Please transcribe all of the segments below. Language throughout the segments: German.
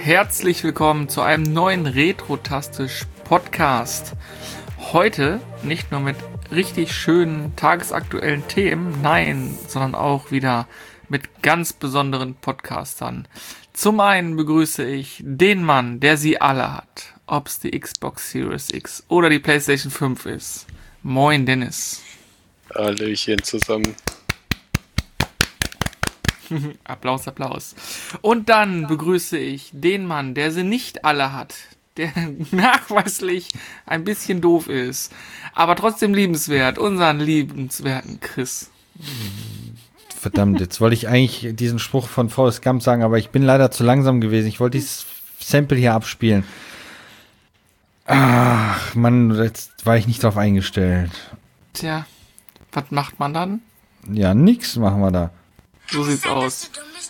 herzlich willkommen zu einem neuen Retrotastisch-Podcast. Heute nicht nur mit richtig schönen tagesaktuellen Themen, nein, sondern auch wieder mit ganz besonderen Podcastern. Zum einen begrüße ich den Mann, der sie alle hat, ob es die Xbox Series X oder die PlayStation 5 ist. Moin Dennis. Hallöchen zusammen. Applaus, Applaus. Und dann begrüße ich den Mann, der sie nicht alle hat, der nachweislich ein bisschen doof ist, aber trotzdem liebenswert, unseren liebenswerten Chris. Verdammt, jetzt wollte ich eigentlich diesen Spruch von Forrest Gump sagen, aber ich bin leider zu langsam gewesen. Ich wollte dieses Sample hier abspielen. Ach, Mann, jetzt war ich nicht drauf eingestellt. Tja, was macht man dann? Ja, nix machen wir da. So sieht's aus.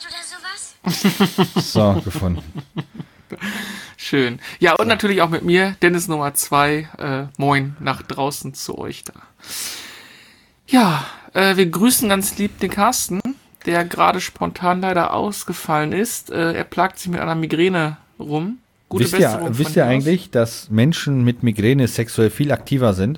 So, gefunden. Schön. Ja, und natürlich auch mit mir, Dennis Nummer 2. Moin, nach draußen zu euch da. Ja, wir grüßen ganz lieb den Carsten, der gerade spontan leider ausgefallen ist. Er plagt sich mit einer Migräne rum. Gute Besserung. Wisst ihr eigentlich, dass Menschen mit Migräne sexuell viel aktiver sind?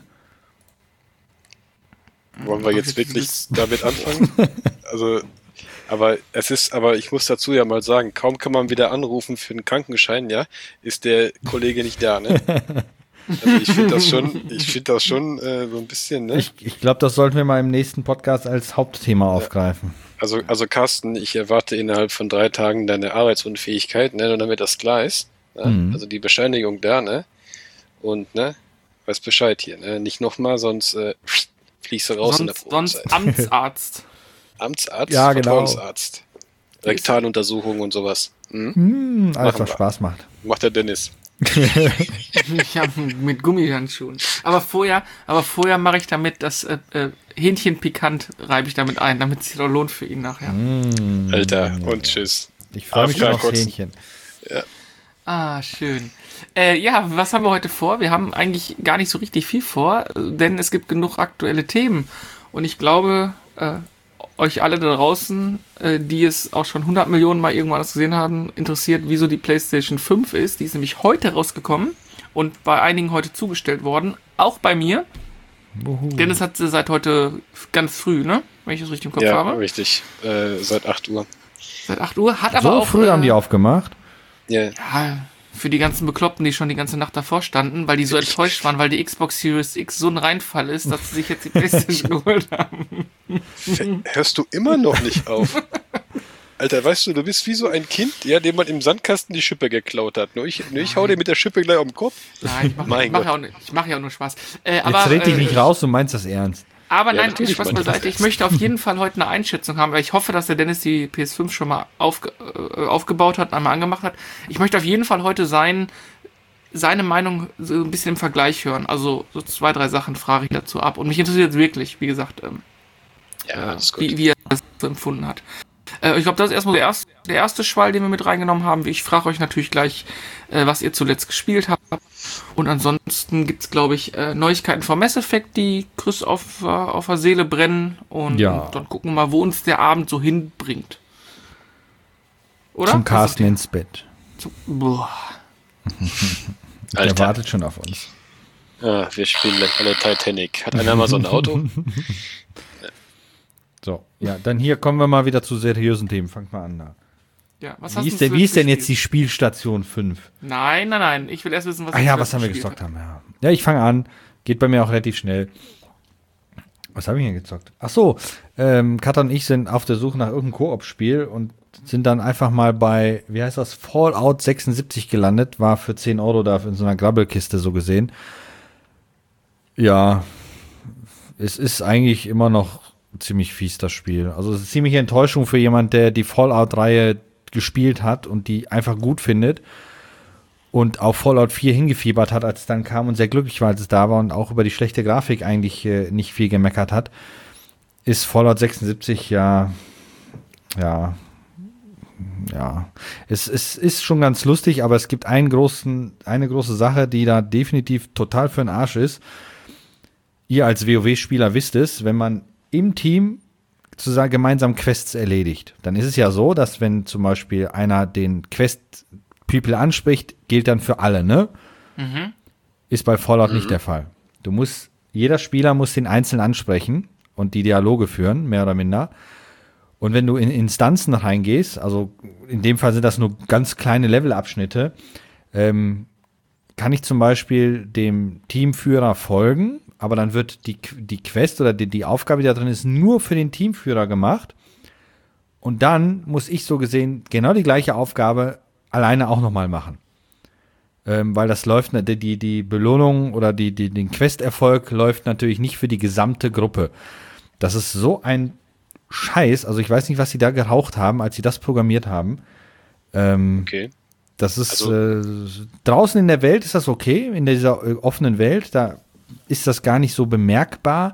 Wollen wir jetzt wirklich damit anfangen? Also, aber ich muss dazu ja mal sagen, kaum kann man wieder anrufen für einen Krankenschein, ja, ist der Kollege nicht da, ne? Also ich finde das schon so ein bisschen, ne? Ich glaube, das sollten wir mal im nächsten Podcast als Hauptthema aufgreifen. Also Carsten, ich erwarte innerhalb von 3 Tagen deine Arbeitsunfähigkeit, ne, nur damit das klar ist. Ne? Mhm. Also die Bescheinigung da, ne? Und, ne, weiß Bescheid hier, ne? Nicht nochmal, sonst fliegst du raus in der Probezeit. Sonst Amtsarzt. Amtsarzt? Ja, genau. Vertrauensarzt. Rektaluntersuchung und sowas. Alles, was Spaß macht. Macht der Dennis. Ja, mit Gummihandschuhen. Aber vorher mache ich damit das Hähnchen pikant, reibe ich damit ein, damit es sich doch lohnt für ihn nachher. Alter, und tschüss. Ich freue mich schon aufs Kotzen. Hähnchen. Ja. Ah, schön. Ja, was haben wir heute vor? Wir haben eigentlich gar nicht so richtig viel vor, denn es gibt genug aktuelle Themen. Und ich glaube, euch alle da draußen, die es auch schon 100 Millionen Mal irgendwann gesehen haben, interessiert, wieso die PlayStation 5 ist. Die ist nämlich heute rausgekommen und bei einigen heute zugestellt worden. Auch bei mir. Denn es hat sie seit heute ganz früh, ne? Wenn ich das richtig im Kopf habe. Ja, richtig. Seit 8 Uhr. Seit 8 Uhr. Hat aber So auch, früh haben die aufgemacht? Ja. Ja, für die ganzen Bekloppten, die schon die ganze Nacht davor standen, weil die so enttäuscht waren, weil die Xbox Series X so ein Reinfall ist, dass sie sich jetzt die PlayStation geholt haben. Hörst du immer noch nicht auf? Alter, weißt du bist wie so ein Kind, ja, dem man im Sandkasten die Schippe geklaut hat. Nur ich hau dir mit der Schippe gleich auf den Kopf. Nein, ich mach ja auch nur Spaß. Aber, Jetzt red dich nicht raus, du meinst das ernst. Aber Ja, nein, natürlich Spaß meine ich beiseite. Ich möchte auf jeden Fall heute eine Einschätzung haben, weil ich hoffe, dass der Dennis die PS5 schon mal aufgebaut hat, einmal angemacht hat. Ich möchte auf jeden Fall heute seine Meinung so ein bisschen im Vergleich hören. Also so 2, 3 Sachen frage ich dazu ab. Und mich interessiert jetzt wirklich, wie gesagt, Alles gut. wie er das so empfunden hat. Ich glaube, das ist erstmal der erste Schwall, den wir mit reingenommen haben. Ich frage euch natürlich gleich, was ihr zuletzt gespielt habt. Und ansonsten gibt es, glaube ich, Neuigkeiten vom Mass Effect, die Chris auf der Seele brennen. Und dann gucken wir mal, wo uns der Abend so hinbringt. Oder? Zum Carsten ins Bett. Boah. Der wartet schon auf uns. Ja, wir spielen gleich alle Titanic. Hat einer mal so ein Auto? So, ja, dann hier kommen wir mal wieder zu seriösen Themen. Fangt mal an da. Ja, Wie ist denn jetzt die Spielstation 5? Nein. Ich will erst wissen, was Was haben wir gezockt haben. Ja, ich fange an. Geht bei mir auch relativ schnell. Was habe ich denn gezockt? Ach so, Katha und ich sind auf der Suche nach irgendeinem Koop-Spiel und sind dann einfach mal bei, wie heißt das, Fallout 76 gelandet. War für 10 Euro da in so einer Grabbelkiste so gesehen. Ja, es ist eigentlich immer noch ziemlich fies, das Spiel. Also es ist ziemliche Enttäuschung für jemand, der die Fallout-Reihe gespielt hat und die einfach gut findet und auf Fallout 4 hingefiebert hat, als es dann kam und sehr glücklich war, als es da war und auch über die schlechte Grafik eigentlich nicht viel gemeckert hat, ist Fallout 76 ja, es ist schon ganz lustig, aber es gibt eine große Sache, die da definitiv total für den Arsch ist. Ihr als WoW-Spieler wisst es, wenn man im Team gemeinsam Quests erledigt, dann ist es ja so, dass wenn zum Beispiel einer den Quest People anspricht, gilt dann für alle, ne? Ist bei Fallout nicht der Fall. Jeder Spieler muss den einzeln ansprechen und die Dialoge führen, mehr oder minder. Und wenn du in Instanzen reingehst, also in dem Fall sind das nur ganz kleine Levelabschnitte, kann ich zum Beispiel dem Teamführer folgen, aber dann wird die Quest oder die Aufgabe, die da drin ist, nur für den Teamführer gemacht. Und dann muss ich so gesehen genau die gleiche Aufgabe alleine auch nochmal machen. Weil das läuft, die Belohnung oder den Questerfolg läuft natürlich nicht für die gesamte Gruppe. Das ist so ein Scheiß, also ich weiß nicht, was sie da geraucht haben, als sie das programmiert haben. Okay. Das ist, draußen in der Welt ist das okay, in dieser offenen Welt, da ist das gar nicht so bemerkbar.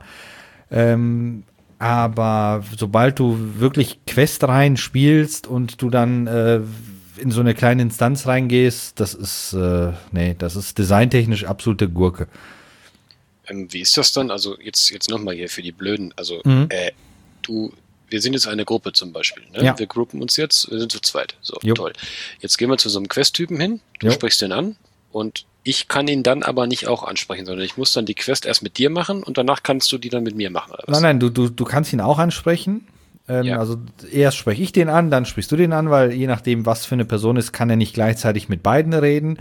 Aber sobald du wirklich Quest rein spielst und du dann in so eine kleine Instanz reingehst, das ist designtechnisch absolute Gurke. Wie ist das dann? Also jetzt nochmal hier für die Blöden. Also wir sind jetzt eine Gruppe zum Beispiel. Ne? Ja. Wir gruppen uns jetzt, wir sind zu zweit. So, Jo. toll. Jetzt gehen wir zu so einem Quest-Typen hin, du Jo. sprichst den an und ich kann ihn dann aber nicht auch ansprechen, sondern ich muss dann die Quest erst mit dir machen und danach kannst du die dann mit mir machen, oder was? Nein, du kannst ihn auch ansprechen. Ja. Also erst spreche ich den an, dann sprichst du den an, weil je nachdem, was für eine Person ist, kann er nicht gleichzeitig mit beiden reden.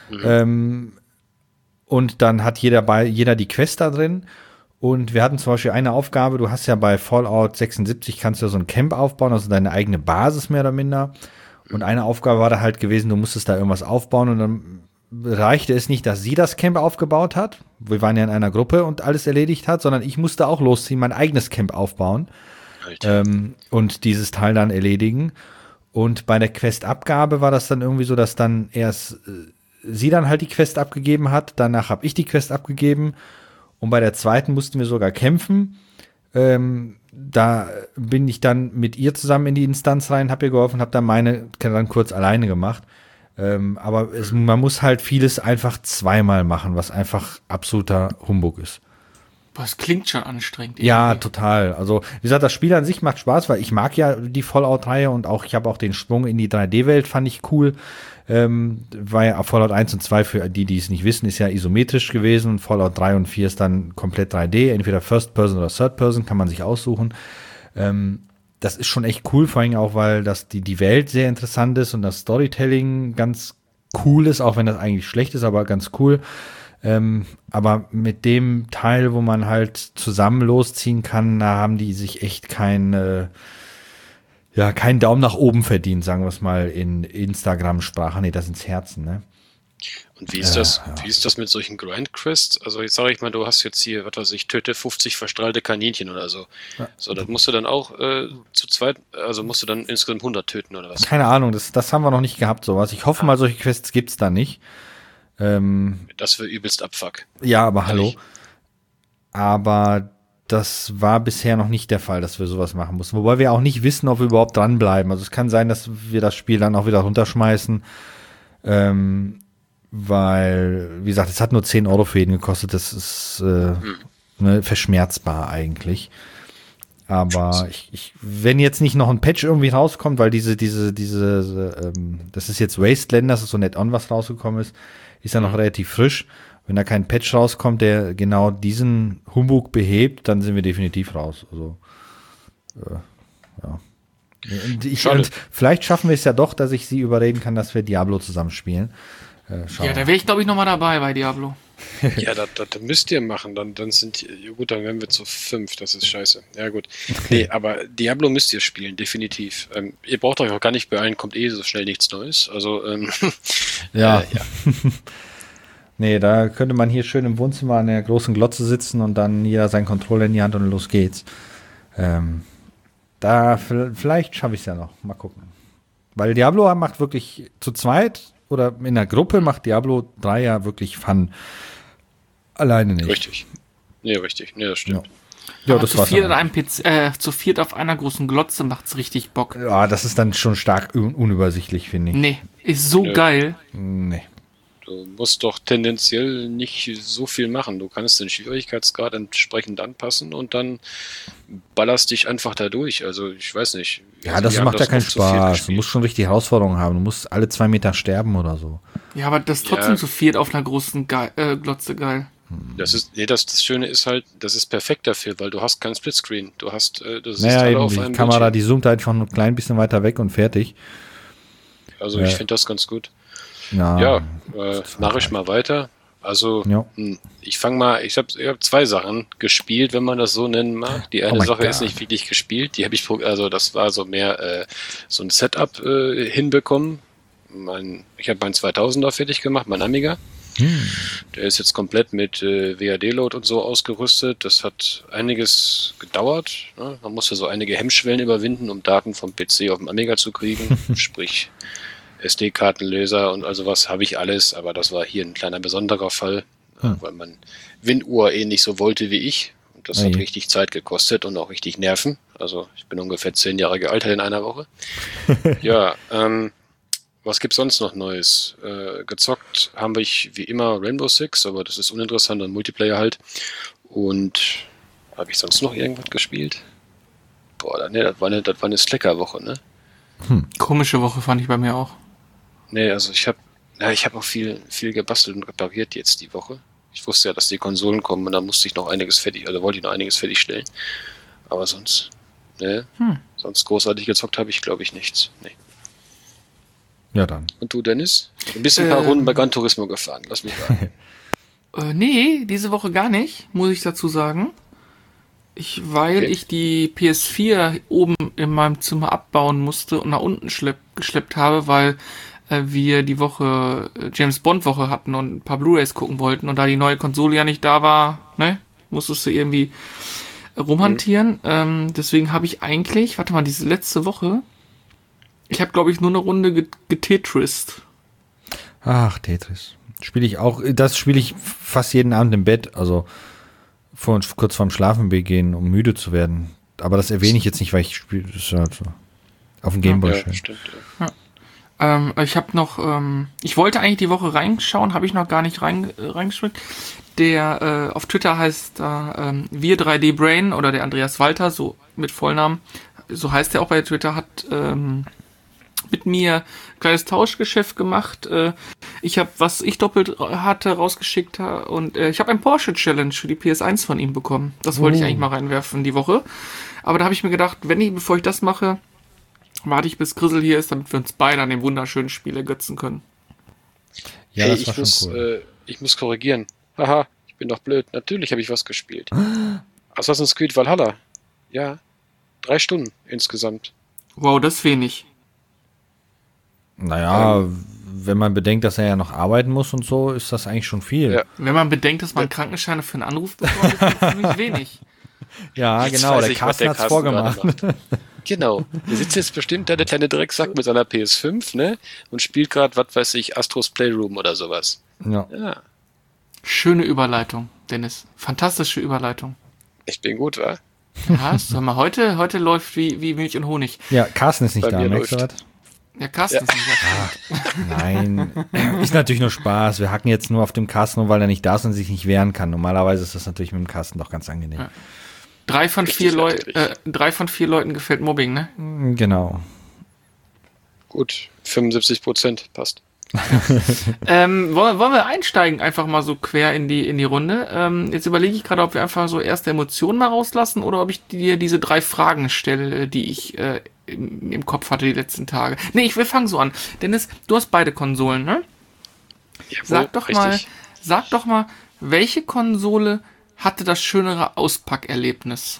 Und dann hat jeder die Quest da drin. Und wir hatten zum Beispiel eine Aufgabe, du hast ja bei Fallout 76 kannst du ja so ein Camp aufbauen, also deine eigene Basis mehr oder minder. Und eine Aufgabe war da halt gewesen, du musstest da irgendwas aufbauen und dann reichte es nicht, dass sie das Camp aufgebaut hat. Wir waren ja in einer Gruppe und alles erledigt hat, sondern ich musste auch losziehen, mein eigenes Camp aufbauen. Alter. Und dieses Teil dann erledigen. Und bei der Questabgabe war das dann irgendwie so, dass dann erst sie dann halt die Quest abgegeben hat, danach habe ich die Quest abgegeben und bei der zweiten mussten wir sogar kämpfen. Da bin ich dann mit ihr zusammen in die Instanz rein, habe ihr geholfen, habe dann meine dann kurz alleine gemacht. Aber man muss halt vieles einfach zweimal machen, was einfach absoluter Humbug ist. Das klingt schon anstrengend. Ja, irgendwie. total. Also, wie gesagt, das Spiel an sich macht Spaß, weil ich mag ja die Fallout-Reihe und ich habe auch den Sprung in die 3D-Welt, fand ich cool. Weil ja Fallout 1 und 2, für die es nicht wissen, ist ja isometrisch gewesen und Fallout 3 und 4 ist dann komplett 3D, entweder First Person oder Third Person, kann man sich aussuchen. Das ist schon echt cool, vor allem auch, weil die Welt sehr interessant ist und das Storytelling ganz cool ist, auch wenn das eigentlich schlecht ist, aber ganz cool. Aber mit dem Teil, wo man halt zusammen losziehen kann, da haben die sich echt keinen Daumen nach oben verdient, sagen wir es mal in Instagram-Sprache. Nee, das ins Herzen, ne? Und wie ist das? Wie ist das mit solchen Grind-Quests? Also jetzt sage ich mal, du hast jetzt hier, was weiß ich, töte 50 verstrahlte Kaninchen oder so. Ja. So, das musst du dann auch zu zweit, also musst du dann insgesamt 100 töten oder was? Keine Ahnung, das haben wir noch nicht gehabt, sowas. Ich hoffe mal, solche Quests gibt's da nicht. Das wäre übelst Abfuck. Ja, aber hallo. Ehrlich? Aber das war bisher noch nicht der Fall, dass wir sowas machen mussten. Wobei wir auch nicht wissen, ob wir überhaupt dranbleiben. Also es kann sein, dass wir das Spiel dann auch wieder runterschmeißen. Weil, wie gesagt, es hat nur 10 Euro für jeden gekostet. Das ist verschmerzbar eigentlich. Aber wenn jetzt nicht noch ein Patch irgendwie rauskommt, weil das ist jetzt Wasteland, das ist so Add-on, was rausgekommen ist ja noch relativ frisch. Wenn da kein Patch rauskommt, der genau diesen Humbug behebt, dann sind wir definitiv raus. Also, ja. Und vielleicht schaffen wir es ja doch, dass ich sie überreden kann, dass wir Diablo zusammenspielen. Ja, da wäre ich, glaube ich, nochmal dabei bei Diablo. Ja, das müsst ihr machen. Dann wären wir zu 5. Das ist scheiße. Ja, gut. Nee, aber Diablo müsst ihr spielen, definitiv. Ihr braucht euch auch gar nicht beeilen, kommt so schnell nichts Neues. Also, ja. Nee, da könnte man hier schön im Wohnzimmer an der großen Glotze sitzen und dann jeder seinen Controller in die Hand und los geht's. Vielleicht schaffe ich es ja noch. Mal gucken. Weil Diablo macht wirklich zu zweit oder in der Gruppe macht Diablo 3 ja wirklich Fun. Alleine nicht. Richtig. Nee, richtig. Nee, das stimmt. Ja, Aber das zu war's. viert, zu viert auf einer großen Glotze macht's richtig Bock. Ja, das ist dann schon stark unübersichtlich, finde ich. Nee, ist so Nö. geil. Nee. Du musst doch tendenziell nicht so viel machen. Du kannst den Schwierigkeitsgrad entsprechend anpassen und dann ballerst dich einfach da durch. Also ich weiß nicht. Ja, Also das wir macht haben ja keinen oft zu viel Spaß. Du gespielt. musst schon richtig Herausforderungen haben. Du musst alle 2 Meter sterben oder so. Ja, aber das ist trotzdem Ja. zu viert auf einer großen Glotze geil. Das Schöne ist halt, das ist perfekt dafür, weil du hast keinen Splitscreen. Du siehst Naja, alle eben, auf die einem Kamera, Bildschirm. die zoomt einfach nur ein klein bisschen weiter weg und fertig. Also Ja. ich finde das ganz gut. Ja, Ja, mache ich mal weiter. Also Ja. ich fange mal, ich hab 2 Sachen gespielt, wenn man das so nennen mag. Die eine Oh mein Sache ist God. nicht wirklich gespielt, die habe ich, also das war so mehr so ein Setup hinbekommen. Ich habe meinen 2000er fertig gemacht, mein Amiga. Der ist jetzt komplett mit WAD-Load und so ausgerüstet. Das hat einiges gedauert. Ne? Man musste so einige Hemmschwellen überwinden, um Daten vom PC auf dem Amiga zu kriegen. Sprich SD-Kartenleser und also was habe ich alles. Aber das war hier ein kleiner besonderer Fall, weil man WinUhr nicht so wollte wie ich. Und das hat Oje. richtig Zeit gekostet und auch richtig Nerven. Also ich bin ungefähr 10 Jahre gealtert in einer Woche. Ja, was gibt's sonst noch Neues? Gezockt haben wir wie immer Rainbow Six, aber das ist uninteressant und Multiplayer halt. Und habe ich sonst noch irgendwas gespielt? Boah, nee, das war eine Slacker-Woche, ne? Komische Woche fand ich bei mir auch. Nee, also ich habe auch viel gebastelt und repariert jetzt die Woche. Ich wusste ja, dass die Konsolen kommen und da musste ich noch einiges wollte ich noch einiges fertigstellen. Aber sonst, ne? Sonst großartig gezockt habe ich, glaube ich, nichts. Nee. Ja, dann. Und du, Dennis? Du bist ein paar Runden bei Gran Turismo gefahren, lass mich raten. Nee, diese Woche gar nicht, muss ich dazu sagen. Weil Okay. ich die PS4 oben in meinem Zimmer abbauen musste und nach unten geschleppt habe, weil wir die Woche James Bond Woche hatten und ein paar Blu-rays gucken wollten und da die neue Konsole ja nicht da war, ne, musstest du irgendwie rumhantieren. Deswegen habe ich eigentlich, warte mal, diese letzte Woche, ich habe glaube ich nur eine Runde getetrist. Ach, Tetris. Spiele ich auch, das spiele ich fast jeden Abend im Bett, also kurz vorm Schlafengehen, um müde zu werden. Aber das erwähne ich jetzt nicht, weil ich spiele das ist halt so auf dem Gameboy Ja, schön. stimmt. Ich habe noch, ich wollte eigentlich die Woche reinschauen, habe ich noch gar nicht reingeschmeckt. Der auf Twitter heißt Wir 3D Brain oder der Andreas Walter, so mit Vollnamen, so heißt er auch bei Twitter, hat mit mir ein kleines Tauschgeschäft gemacht. Ich habe, was ich doppelt hatte, rausgeschickt und ich habe ein Porsche Challenge für die PS1 von ihm bekommen. Das wollte ich eigentlich mal reinwerfen die Woche. Aber da habe ich mir gedacht, bevor ich das mache, warte ich bis Grissel hier ist, damit wir uns beide an dem wunderschönen Spiel ergötzen können. Ja, Hey, das war schon cool. ich muss korrigieren. Haha, ich bin doch blöd. Natürlich habe ich was gespielt. Assassin's Creed Valhalla. Ja, 3 Stunden insgesamt. Wow, das ist wenig. Naja, wenn man bedenkt, dass er ja noch arbeiten muss und so, ist das eigentlich schon viel. Ja. Wenn man bedenkt, dass man Krankenscheine für einen Anruf bekommt, ist das ziemlich wenig. Ja, Jetzt genau, weiß der ich, was Carsten der hat's Carsten gerade vorgemacht. macht. Genau. Der sitzt jetzt bestimmt da, der kleine Drecksack mit seiner PS5, ne? Und spielt gerade, was weiß ich, Astros Playroom oder sowas. Ja. Ja, Schöne Überleitung, Dennis. Fantastische Überleitung. ich bin gut, wa? Ja, sag mal, heute läuft wie Milch und Honig. Ja, Carsten ist nicht Bei da, mir merkst du läuft. was? Ja, Carsten ist nicht da. Nein, ist natürlich nur Spaß. Wir hacken jetzt nur auf dem Carsten, nur weil er nicht da ist und sich nicht wehren kann. Normalerweise ist das natürlich mit dem Carsten doch ganz angenehm. Ja. 3 von 4 Leuten gefällt Mobbing, ne? Genau. Gut, 75% passt. Wollen wir einsteigen, einfach mal so quer in die Runde? Jetzt überlege ich gerade, ob wir einfach so erste Emotionen mal rauslassen oder ob ich dir diese 3 Fragen stelle, die ich im Kopf hatte die letzten Tage. Nee, wir fangen so an. Dennis, du hast beide Konsolen, ne? Jawohl, Sag doch mal, welche Konsole hatte das schönere Auspackerlebnis?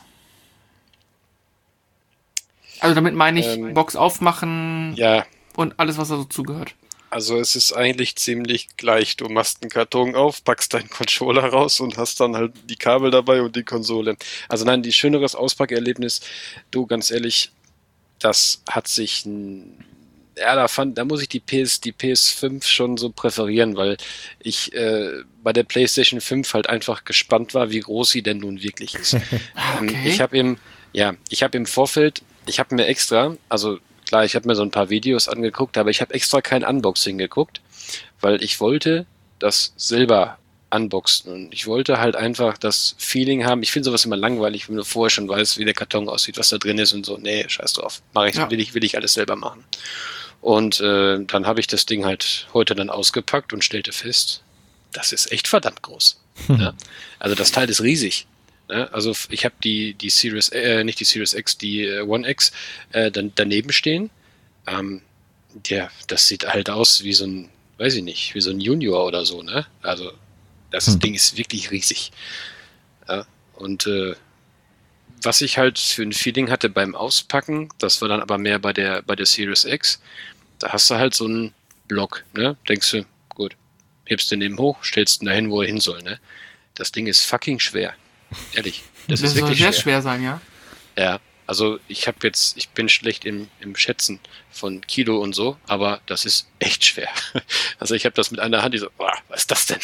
Also damit meine ich Box aufmachen Ja, und alles, was dazu zugehört. also es ist eigentlich ziemlich gleich. Du machst einen Karton auf, packst deinen Controller raus und hast dann halt die Kabel dabei und die Konsole. Also nein, die schöneres Auspackerlebnis, du, ganz ehrlich, das hat sich ja, da muss ich die PS5 schon so präferieren, weil ich bei der PlayStation 5 halt einfach gespannt war, wie groß sie denn nun wirklich ist. Okay. Ich habe im Vorfeld, ich habe mir extra, also klar, ich habe mir so ein paar Videos angeguckt, aber ich habe extra kein Unboxing geguckt, weil ich wollte das selber unboxen. Und ich wollte halt einfach das Feeling haben. Ich finde sowas immer langweilig, wenn du vorher schon weißt, wie der Karton aussieht, was da drin ist und so. Nee, scheiß drauf. Will ich alles selber machen. Und dann habe ich das Ding halt heute dann ausgepackt und stellte fest, das ist echt verdammt groß. Ja? Also das Teil ist riesig. Ja? Also ich habe die Series, nicht die Series X, die One X dann daneben stehen. Ja, das sieht halt aus wie so ein, weiß ich nicht, wie so ein Junior oder so, ne? Also das Ding ist wirklich riesig. Ja? Und was ich halt für ein Feeling hatte beim Auspacken, das war dann aber mehr bei der Series X, da hast du halt so einen Block, ne? Denkst du, gut, hebst den eben hoch, stellst ihn dahin, wo er hin soll, ne? Das Ding ist fucking schwer. Ehrlich. Das ist wirklich soll sehr schwer sein, ja? Ja, also ich bin schlecht im Schätzen von Kilo und so, aber das ist echt schwer. Also ich habe das mit einer Hand, die so, boah, was ist das denn?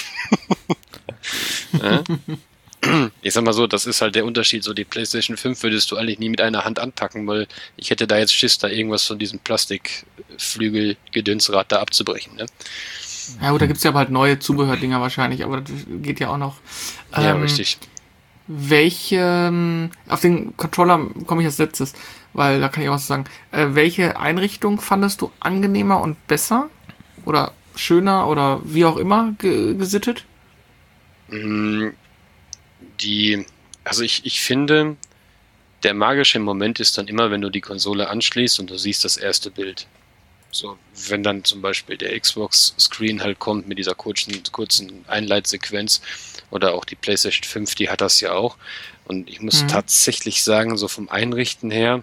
Ja? Ich sag mal so, das ist halt der Unterschied, so die PlayStation 5 würdest du eigentlich nie mit einer Hand anpacken, weil ich hätte da jetzt Schiss, da irgendwas von diesem Plastikflügel-Gedönsrad da abzubrechen, ne? Ja gut, da gibt's ja aber halt neue Zubehördinger wahrscheinlich, aber das geht ja auch noch. Ja, richtig. Auf den Controller komme ich als letztes, weil da kann ich auch was sagen. Welche Einrichtung fandest du angenehmer und besser? Oder schöner oder wie auch immer gesittet? Also ich finde, der magische Moment ist dann immer, wenn du die Konsole anschließt und du siehst das erste Bild. So, wenn dann zum Beispiel der Xbox-Screen halt kommt mit dieser kurzen Einleitsequenz oder auch die PlayStation 5, die hat das ja auch. Und ich muss tatsächlich sagen, so vom Einrichten her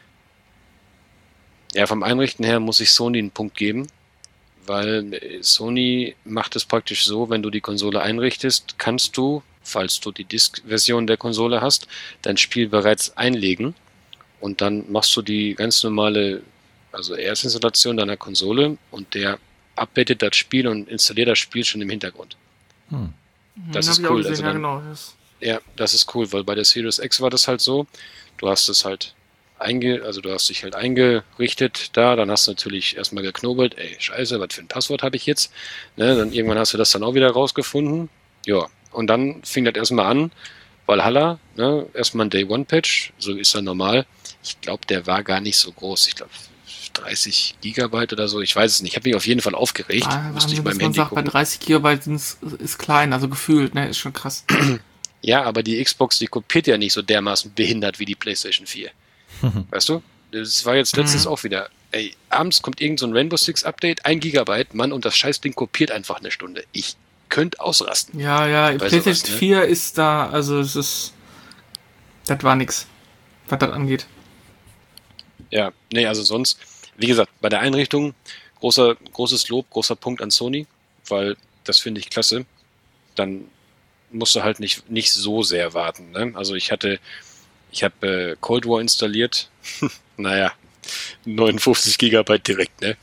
muss ich Sony einen Punkt geben, weil Sony macht es praktisch so, wenn du die Konsole einrichtest, kannst du, falls du die Disk-Version der Konsole hast, dein Spiel bereits einlegen und dann machst du die ganz normale, also Erstinstallation deiner Konsole und der updatet das Spiel und installiert das Spiel schon im Hintergrund. Das ist cool. Gesehen, also dann, ja, genau. ja, das ist cool, weil bei der Series X war das halt so, du hast es halt du hast dich halt eingerichtet da, dann hast du natürlich erstmal geknobelt, ey, scheiße, was für ein Passwort habe ich jetzt? Ne, dann irgendwann hast du das dann auch wieder rausgefunden. Ja, und dann fing das erstmal an, Valhalla, ne, erstmal ein Day-One-Patch, so ist er normal. Ich glaube, der war gar nicht so groß, ich glaube 30 Gigabyte oder so, ich weiß es nicht. Ich habe mich auf jeden Fall aufgeregt. Musste ich beim Handy gucken. Bei 30 Gigabyte ist klein, also gefühlt, ne, ist schon krass. Ja, aber die Xbox, die kopiert ja nicht so dermaßen behindert wie die PlayStation 4. Weißt du? Das war jetzt letztens auch wieder. Ey, abends kommt irgend so ein Rainbow Six Update, 1 Gigabyte, Mann, und das Scheißding kopiert einfach eine Stunde. Ich könnte ausrasten. Ja, PlayStation 4 ist da, also das war nix, was das angeht. Ja, nee, also sonst, wie gesagt, bei der Einrichtung großes Lob, großer Punkt an Sony, weil das finde ich klasse. Dann musst du halt nicht so sehr warten, ne? Also ich habe Cold War installiert. Naja, 59 Gigabyte direkt, ne?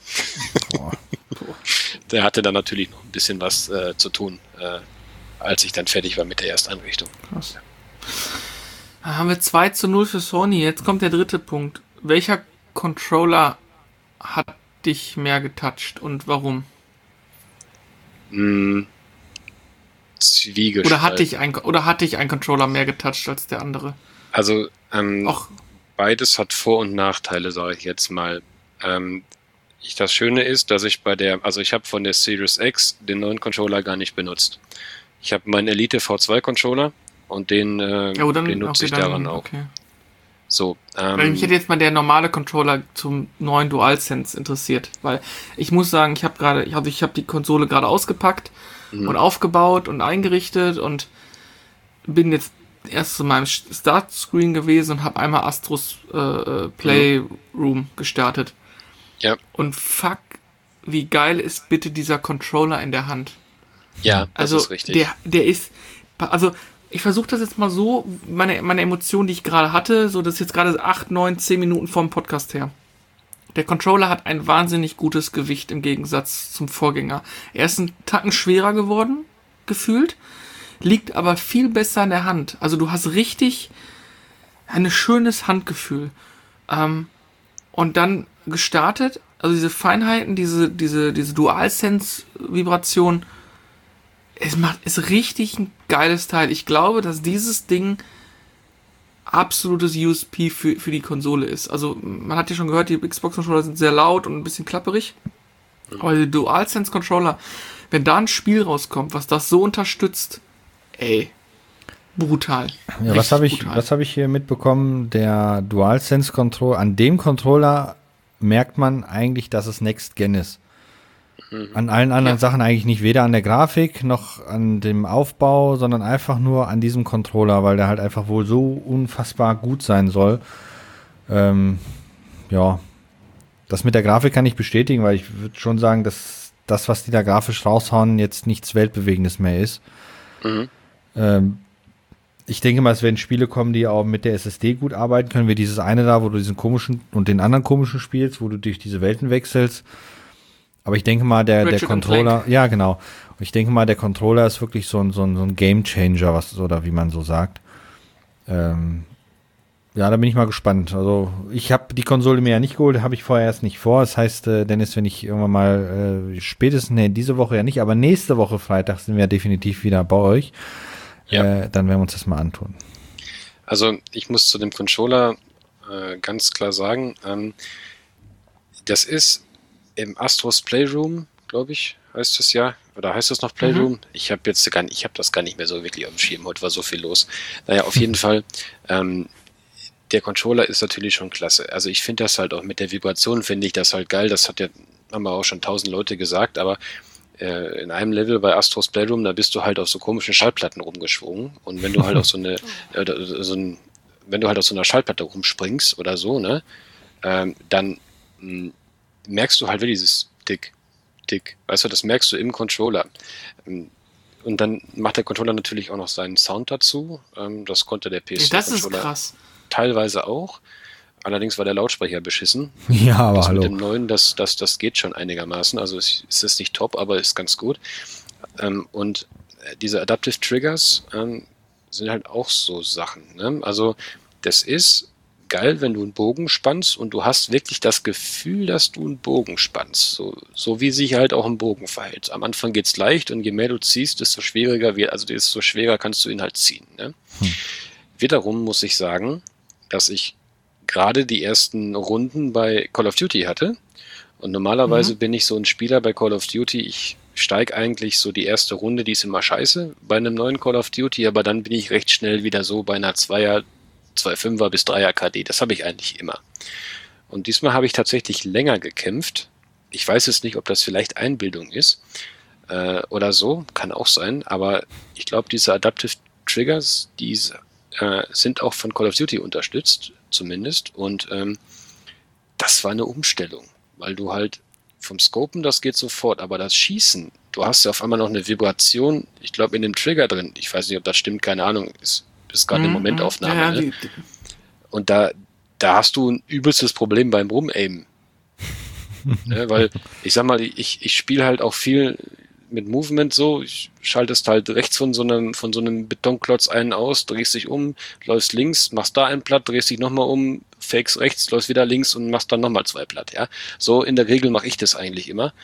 Der hatte dann natürlich noch ein bisschen was zu tun, als ich dann fertig war mit der Ersteinrichtung. Krass. Da haben wir 2:0 für Sony. Jetzt kommt der dritte Punkt. Welcher Controller hat dich mehr getoucht und warum? Zwiegespalten. Oder hat dich ein Controller mehr getoucht als der andere? Also beides hat Vor- und Nachteile, sage ich jetzt mal. Das Schöne ist, dass ich ich habe von der Series X den neuen Controller gar nicht benutzt. Ich habe meinen Elite V2 Controller und den nutze ich daran auch. Okay. So, mich hätte jetzt mal der normale Controller zum neuen DualSense interessiert, weil ich muss sagen, ich habe die Konsole gerade ausgepackt und aufgebaut und eingerichtet und bin jetzt erst zu meinem Startscreen gewesen und habe einmal Astros Playroom gestartet. Ja. Und fuck, wie geil ist bitte dieser Controller in der Hand. Ja, das also ist richtig. Der ist, also ich versuche das jetzt mal so, meine Emotionen, die ich gerade hatte, so das ist jetzt gerade 8, 9, 10 Minuten vom Podcast her. Der Controller hat ein wahnsinnig gutes Gewicht im Gegensatz zum Vorgänger. Er ist einen Tacken schwerer geworden, gefühlt, liegt aber viel besser in der Hand. Also du hast richtig ein schönes Handgefühl. Und dann gestartet, also diese Feinheiten, diese DualSense-Vibration, ist richtig ein geiles Teil. Ich glaube, dass dieses Ding absolutes USP für die Konsole ist. Also, man hat ja schon gehört, die Xbox-Controller sind sehr laut und ein bisschen klapperig. Aber die DualSense-Controller, wenn da ein Spiel rauskommt, was das so unterstützt, ey, brutal. Ja, was habe ich hier mitbekommen? Der DualSense-Controller, an dem Controller merkt man eigentlich, dass es Next Gen ist. An allen anderen Sachen eigentlich nicht, weder an der Grafik noch an dem Aufbau, sondern einfach nur an diesem Controller, weil der halt einfach wohl so unfassbar gut sein soll. Ja, das mit der Grafik kann ich bestätigen, weil ich würde schon sagen, dass das, was die da grafisch raushauen, jetzt nichts Weltbewegendes mehr ist. Ich denke mal, es werden Spiele kommen, die auch mit der SSD gut arbeiten können, wie dieses eine da, wo du diesen komischen und den anderen komischen spielst, wo du durch diese Welten wechselst. Aber ich denke mal, der Controller, ja genau, ich denke mal, der Controller ist wirklich so ein Game Changer, oder wie man so sagt. Ja, da bin ich mal gespannt. Also ich habe die Konsole mir ja nicht geholt, habe ich vorher erst nicht vor. Das heißt, Dennis, wenn ich irgendwann mal spätestens, diese Woche ja nicht, aber nächste Woche Freitag sind wir definitiv wieder bei euch. Ja. Dann werden wir uns das mal antun. Also ich muss zu dem Controller ganz klar sagen, das ist im Astros Playroom, glaube ich, heißt es ja. Oder heißt das noch Playroom? Ich habe das gar nicht mehr so wirklich auf dem Schirm. Heute war so viel los. Naja, auf jeden Fall, der Controller ist natürlich schon klasse. Also ich finde das halt auch mit der Vibration, finde ich das halt geil. Das haben wir auch schon 1000 Leute gesagt, aber in einem Level bei Astros Playroom, da bist du halt auf so komischen Schallplatten rumgeschwungen. Und wenn du halt auf wenn du halt auf so einer Schallplatte rumspringst oder so, ne, dann merkst du halt wirklich dieses Tick. Weißt du, das merkst du im Controller. Und dann macht der Controller natürlich auch noch seinen Sound dazu. Das konnte der PS4-Controller teilweise auch. Allerdings war der Lautsprecher beschissen. Ja, aber das hallo. Mit dem neuen, das geht schon einigermaßen. Also es ist nicht top, aber ist ganz gut. Und diese Adaptive Triggers sind halt auch so Sachen. Ne? Also das ist geil, wenn du einen Bogen spannst und du hast wirklich das Gefühl, dass du einen Bogen spannst. So wie sich halt auch ein Bogen verhält. Am Anfang geht's leicht und je mehr du ziehst, desto schwieriger wird, also desto schwerer kannst du ihn halt ziehen. Ne? Wiederum muss ich sagen, dass ich gerade die ersten Runden bei Call of Duty hatte. Und normalerweise bin ich so ein Spieler bei Call of Duty, ich steige eigentlich so die erste Runde, die ist immer scheiße bei einem neuen Call of Duty, aber dann bin ich recht schnell wieder so bei einer 2,5er bis 3er KD. Das habe ich eigentlich immer. Und diesmal habe ich tatsächlich länger gekämpft. Ich weiß jetzt nicht, ob das vielleicht Einbildung ist oder so, kann auch sein, aber ich glaube, diese Adaptive Triggers, die sind auch von Call of Duty unterstützt, zumindest. Und das war eine Umstellung, weil du halt vom Scopen, das geht sofort, aber das Schießen, du hast ja auf einmal noch eine Vibration, ich glaube, in dem Trigger drin. Ich weiß nicht, ob das stimmt, keine Ahnung, ist gerade eine Momentaufnahme. Ja, ne? Und da hast du ein übelstes Problem beim Rumaimen. Ne? Weil, ich sag mal, ich spiele halt auch viel mit Movement so, ich schaltest halt rechts von so einem Betonklotz einen aus, drehst dich um, läufst links, machst da einen platt, drehst dich nochmal um, fakes rechts, läufst wieder links und machst dann nochmal 2 platt, ja. So in der Regel mache ich das eigentlich immer.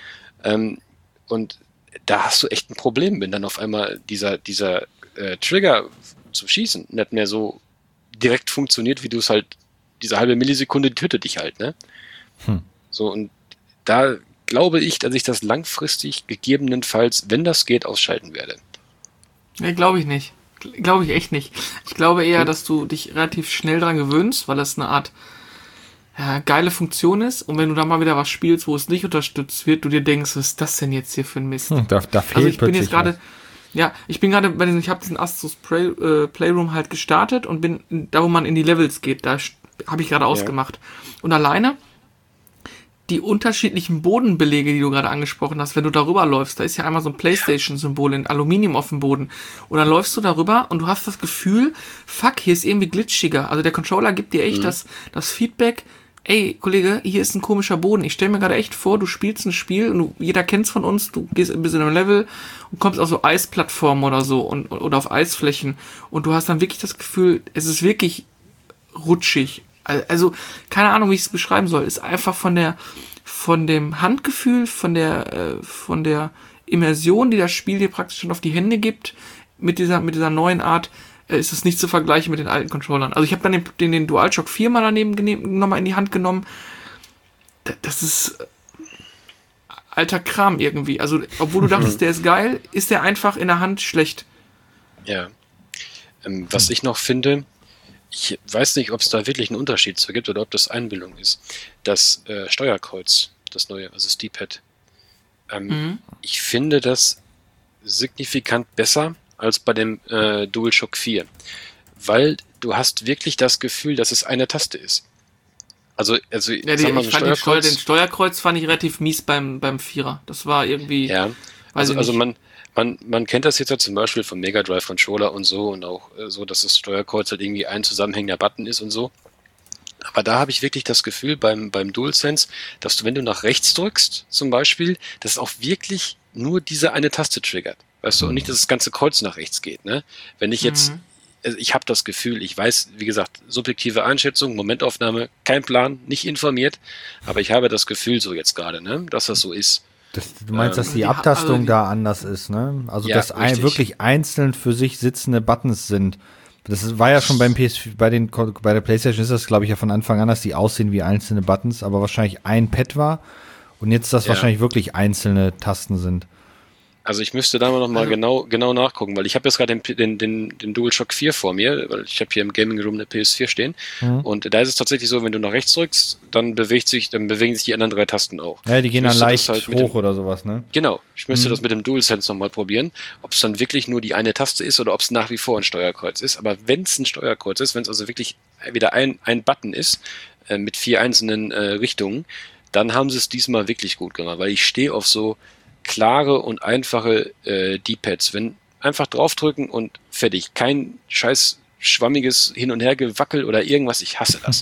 Und da hast du echt ein Problem, wenn dann auf einmal dieser Trigger zum Schießen nicht mehr so direkt funktioniert, wie du es halt, diese halbe Millisekunde tötet dich halt, ne? So, und da glaube ich, dass ich das langfristig gegebenenfalls, wenn das geht, ausschalten werde. Nee, glaube ich nicht. Glaube ich echt nicht. Ich glaube eher, dass du dich relativ schnell dran gewöhnst, weil das eine Art geile Funktion ist. Und wenn du da mal wieder was spielst, wo es nicht unterstützt wird, du dir denkst, was ist das denn jetzt hier für ein Mist? Da fehlt also ich bin jetzt gerade, ich habe diesen Astros Playroom halt gestartet und bin da, wo man in die Levels geht, da habe ich gerade ausgemacht. Und alleine die unterschiedlichen Bodenbelege, die du gerade angesprochen hast, wenn du darüber läufst, da ist ja einmal so ein PlayStation-Symbol in Aluminium auf dem Boden. Und dann läufst du darüber und du hast das Gefühl, fuck, hier ist irgendwie glitschiger. Also der Controller gibt dir echt das Feedback, ey, Kollege, hier ist ein komischer Boden. Ich stelle mir gerade echt vor, du spielst ein Spiel und jeder kennt's von uns, du gehst ein bisschen im Level und kommst auf so Eisplattformen oder so oder auf Eisflächen und du hast dann wirklich das Gefühl, es ist wirklich rutschig. Also, keine Ahnung, wie ich es beschreiben soll. Ist einfach von dem Handgefühl, von der Immersion, die das Spiel dir praktisch schon auf die Hände gibt, mit dieser neuen Art, ist es nicht zu vergleichen mit den alten Controllern. Also ich habe dann den DualShock 4 mal daneben nochmal in die Hand genommen. Das ist alter Kram irgendwie. Also, obwohl du dachtest, der ist geil, ist der einfach in der Hand schlecht. Ja. Was ich noch finde, ich weiß nicht, ob es da wirklich einen Unterschied zu gibt oder ob das Einbildung ist. Das Steuerkreuz, das neue, also das D-Pad. Ich finde das signifikant besser als bei dem DualShock 4. Weil du hast wirklich das Gefühl, dass es eine Taste ist. Also ja, den Steuerkreuz fand ich relativ mies beim Vierer. Das war irgendwie. Ja, also man kennt das jetzt ja zum Beispiel vom Mega Drive Controller und so und auch so, dass das Steuerkreuz halt irgendwie ein zusammenhängender Button ist und so. Aber da habe ich wirklich das Gefühl beim DualSense, dass du, wenn du nach rechts drückst, zum Beispiel, dass es auch wirklich nur diese eine Taste triggert. Weißt du, und nicht, dass das ganze Kreuz nach rechts geht, ne? Wenn ich jetzt, ich habe das Gefühl, ich weiß, wie gesagt, subjektive Einschätzung, Momentaufnahme, kein Plan, nicht informiert, aber ich habe das Gefühl so jetzt gerade, ne, dass das so ist. Du meinst, dass die Abtastung da anders ist, ne? Also, ja, dass wirklich einzeln für sich sitzende Buttons sind. War ja schon bei der PlayStation ist das, glaube ich, ja von Anfang an, dass die aussehen wie einzelne Buttons, aber wahrscheinlich ein Pad war und jetzt das wahrscheinlich wirklich einzelne Tasten sind. Also ich müsste da mal nochmal genau nachgucken, weil ich habe jetzt gerade den DualShock 4 vor mir, weil ich habe hier im Gaming Room eine PS4 stehen und da ist es tatsächlich so, wenn du nach rechts drückst, dann bewegen sich die anderen 3 Tasten auch. Ja, die gehen dann leicht hoch oder sowas, ne? Genau, ich müsste das mit dem DualSense nochmal probieren, ob es dann wirklich nur die eine Taste ist oder ob es nach wie vor ein Steuerkreuz ist, aber wenn es ein Steuerkreuz ist, wenn es also wirklich wieder ein Button ist, mit 4 einzelnen Richtungen, dann haben sie es diesmal wirklich gut gemacht, weil ich stehe auf so klare und einfache D-Pads. Wenn einfach draufdrücken und fertig. Kein scheiß schwammiges Hin- und Hergewackel oder irgendwas. Ich hasse das.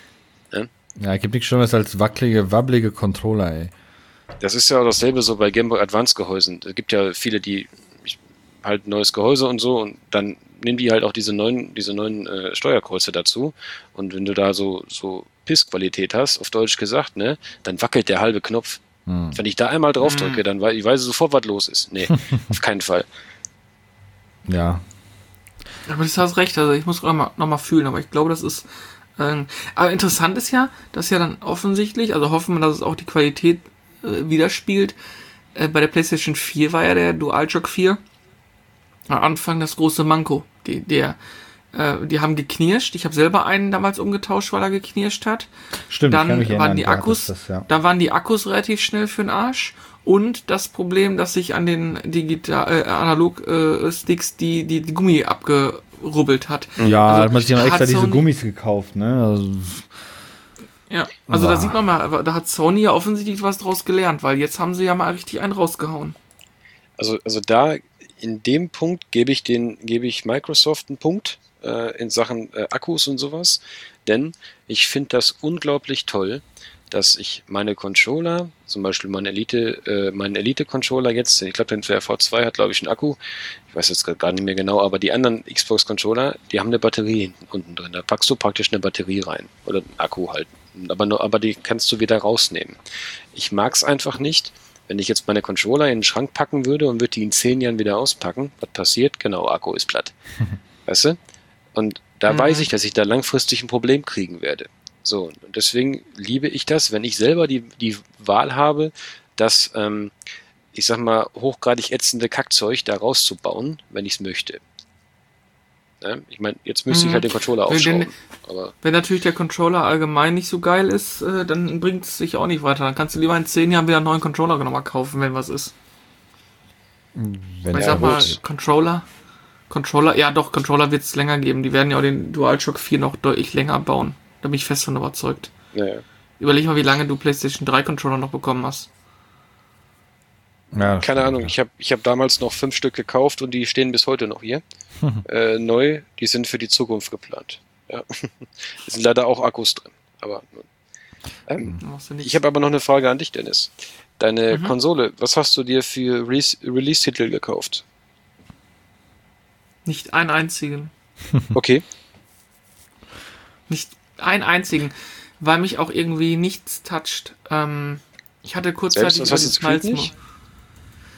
Ja, gibt nichts Schlimmeres als wabbelige Controller, ey. Das ist ja auch dasselbe so bei Game Boy Advance Gehäusen. Es gibt ja viele, die halt neues Gehäuse und so und dann nehmen die halt auch diese neuen Steuerkreuze dazu. Und wenn du da so Pissqualität hast, auf Deutsch gesagt, ne, dann wackelt der halbe Knopf. Wenn ich da einmal drauf drücke, dann weiß ich sofort, was los ist. Nee, auf keinen Fall. Ja. Aber du hast recht, also ich muss noch mal fühlen, aber ich glaube, das ist. Aber interessant ist ja, dass ja dann offensichtlich, also hoffen wir, dass es auch die Qualität widerspiegelt. Bei der PlayStation 4 war ja der DualShock 4 am Anfang das große Manko. Die haben geknirscht. Ich habe selber einen damals umgetauscht, weil er geknirscht hat. Stimmt, dann kann mich erinnern, waren die Akkus, da waren die Akkus relativ schnell für den Arsch. Und das Problem, dass sich an den Analog-Sticks die Gummi abgerubbelt hat. Ja, also, hat man sich dann extra diese Gummis gekauft, ne? Also da sieht man mal, da hat Sony ja offensichtlich was draus gelernt, weil jetzt haben sie ja mal richtig einen rausgehauen. Also da in dem Punkt gebe ich Microsoft einen Punkt in Sachen Akkus und sowas, denn ich finde das unglaublich toll, dass ich meine Controller, zum Beispiel meinen Elite-Controller jetzt, ich glaube, der V2 hat, glaube ich, einen Akku, ich weiß jetzt gar nicht mehr genau, aber die anderen Xbox-Controller, die haben eine Batterie unten drin, da packst du praktisch eine Batterie rein, oder einen Akku halt, aber die kannst du wieder rausnehmen. Ich mag es einfach nicht, wenn ich jetzt meine Controller in den Schrank packen würde und würde die in 10 Jahren wieder auspacken, was passiert? Genau, Akku ist platt. Weißt du? Und da weiß ich, dass ich da langfristig ein Problem kriegen werde. So, und deswegen liebe ich das, wenn ich selber die Wahl habe, das, ich sag mal, hochgradig ätzende Kackzeug da rauszubauen, wenn ich es möchte. Ja? Ich meine, jetzt müsste ich halt den Controller aufschrauben. Wenn natürlich der Controller allgemein nicht so geil ist, dann bringt es sich auch nicht weiter. Dann kannst du lieber in 10 Jahren wieder einen neuen Controller nochmal kaufen, wenn was ist. Ich sag mal, Controller, ja doch, Controller wird es länger geben. Die werden ja auch den DualShock 4 noch deutlich länger bauen. Da bin ich fest von überzeugt. Ja. Überleg mal, wie lange du PlayStation 3 Controller noch bekommen hast. Ja, keine Ahnung, ich hab damals noch 5 Stück gekauft und die stehen bis heute noch hier. Neu, die sind für die Zukunft geplant. Ja. Es sind leider auch Akkus drin. Aber ich habe aber noch eine Frage an dich, Dennis. Deine Konsole, was hast du dir für Release-Titel gekauft? Nicht einen einzigen. Okay. Nicht einen einzigen, weil mich auch irgendwie nichts toucht. Ich hatte kurzzeitig Assassin's Creed nicht?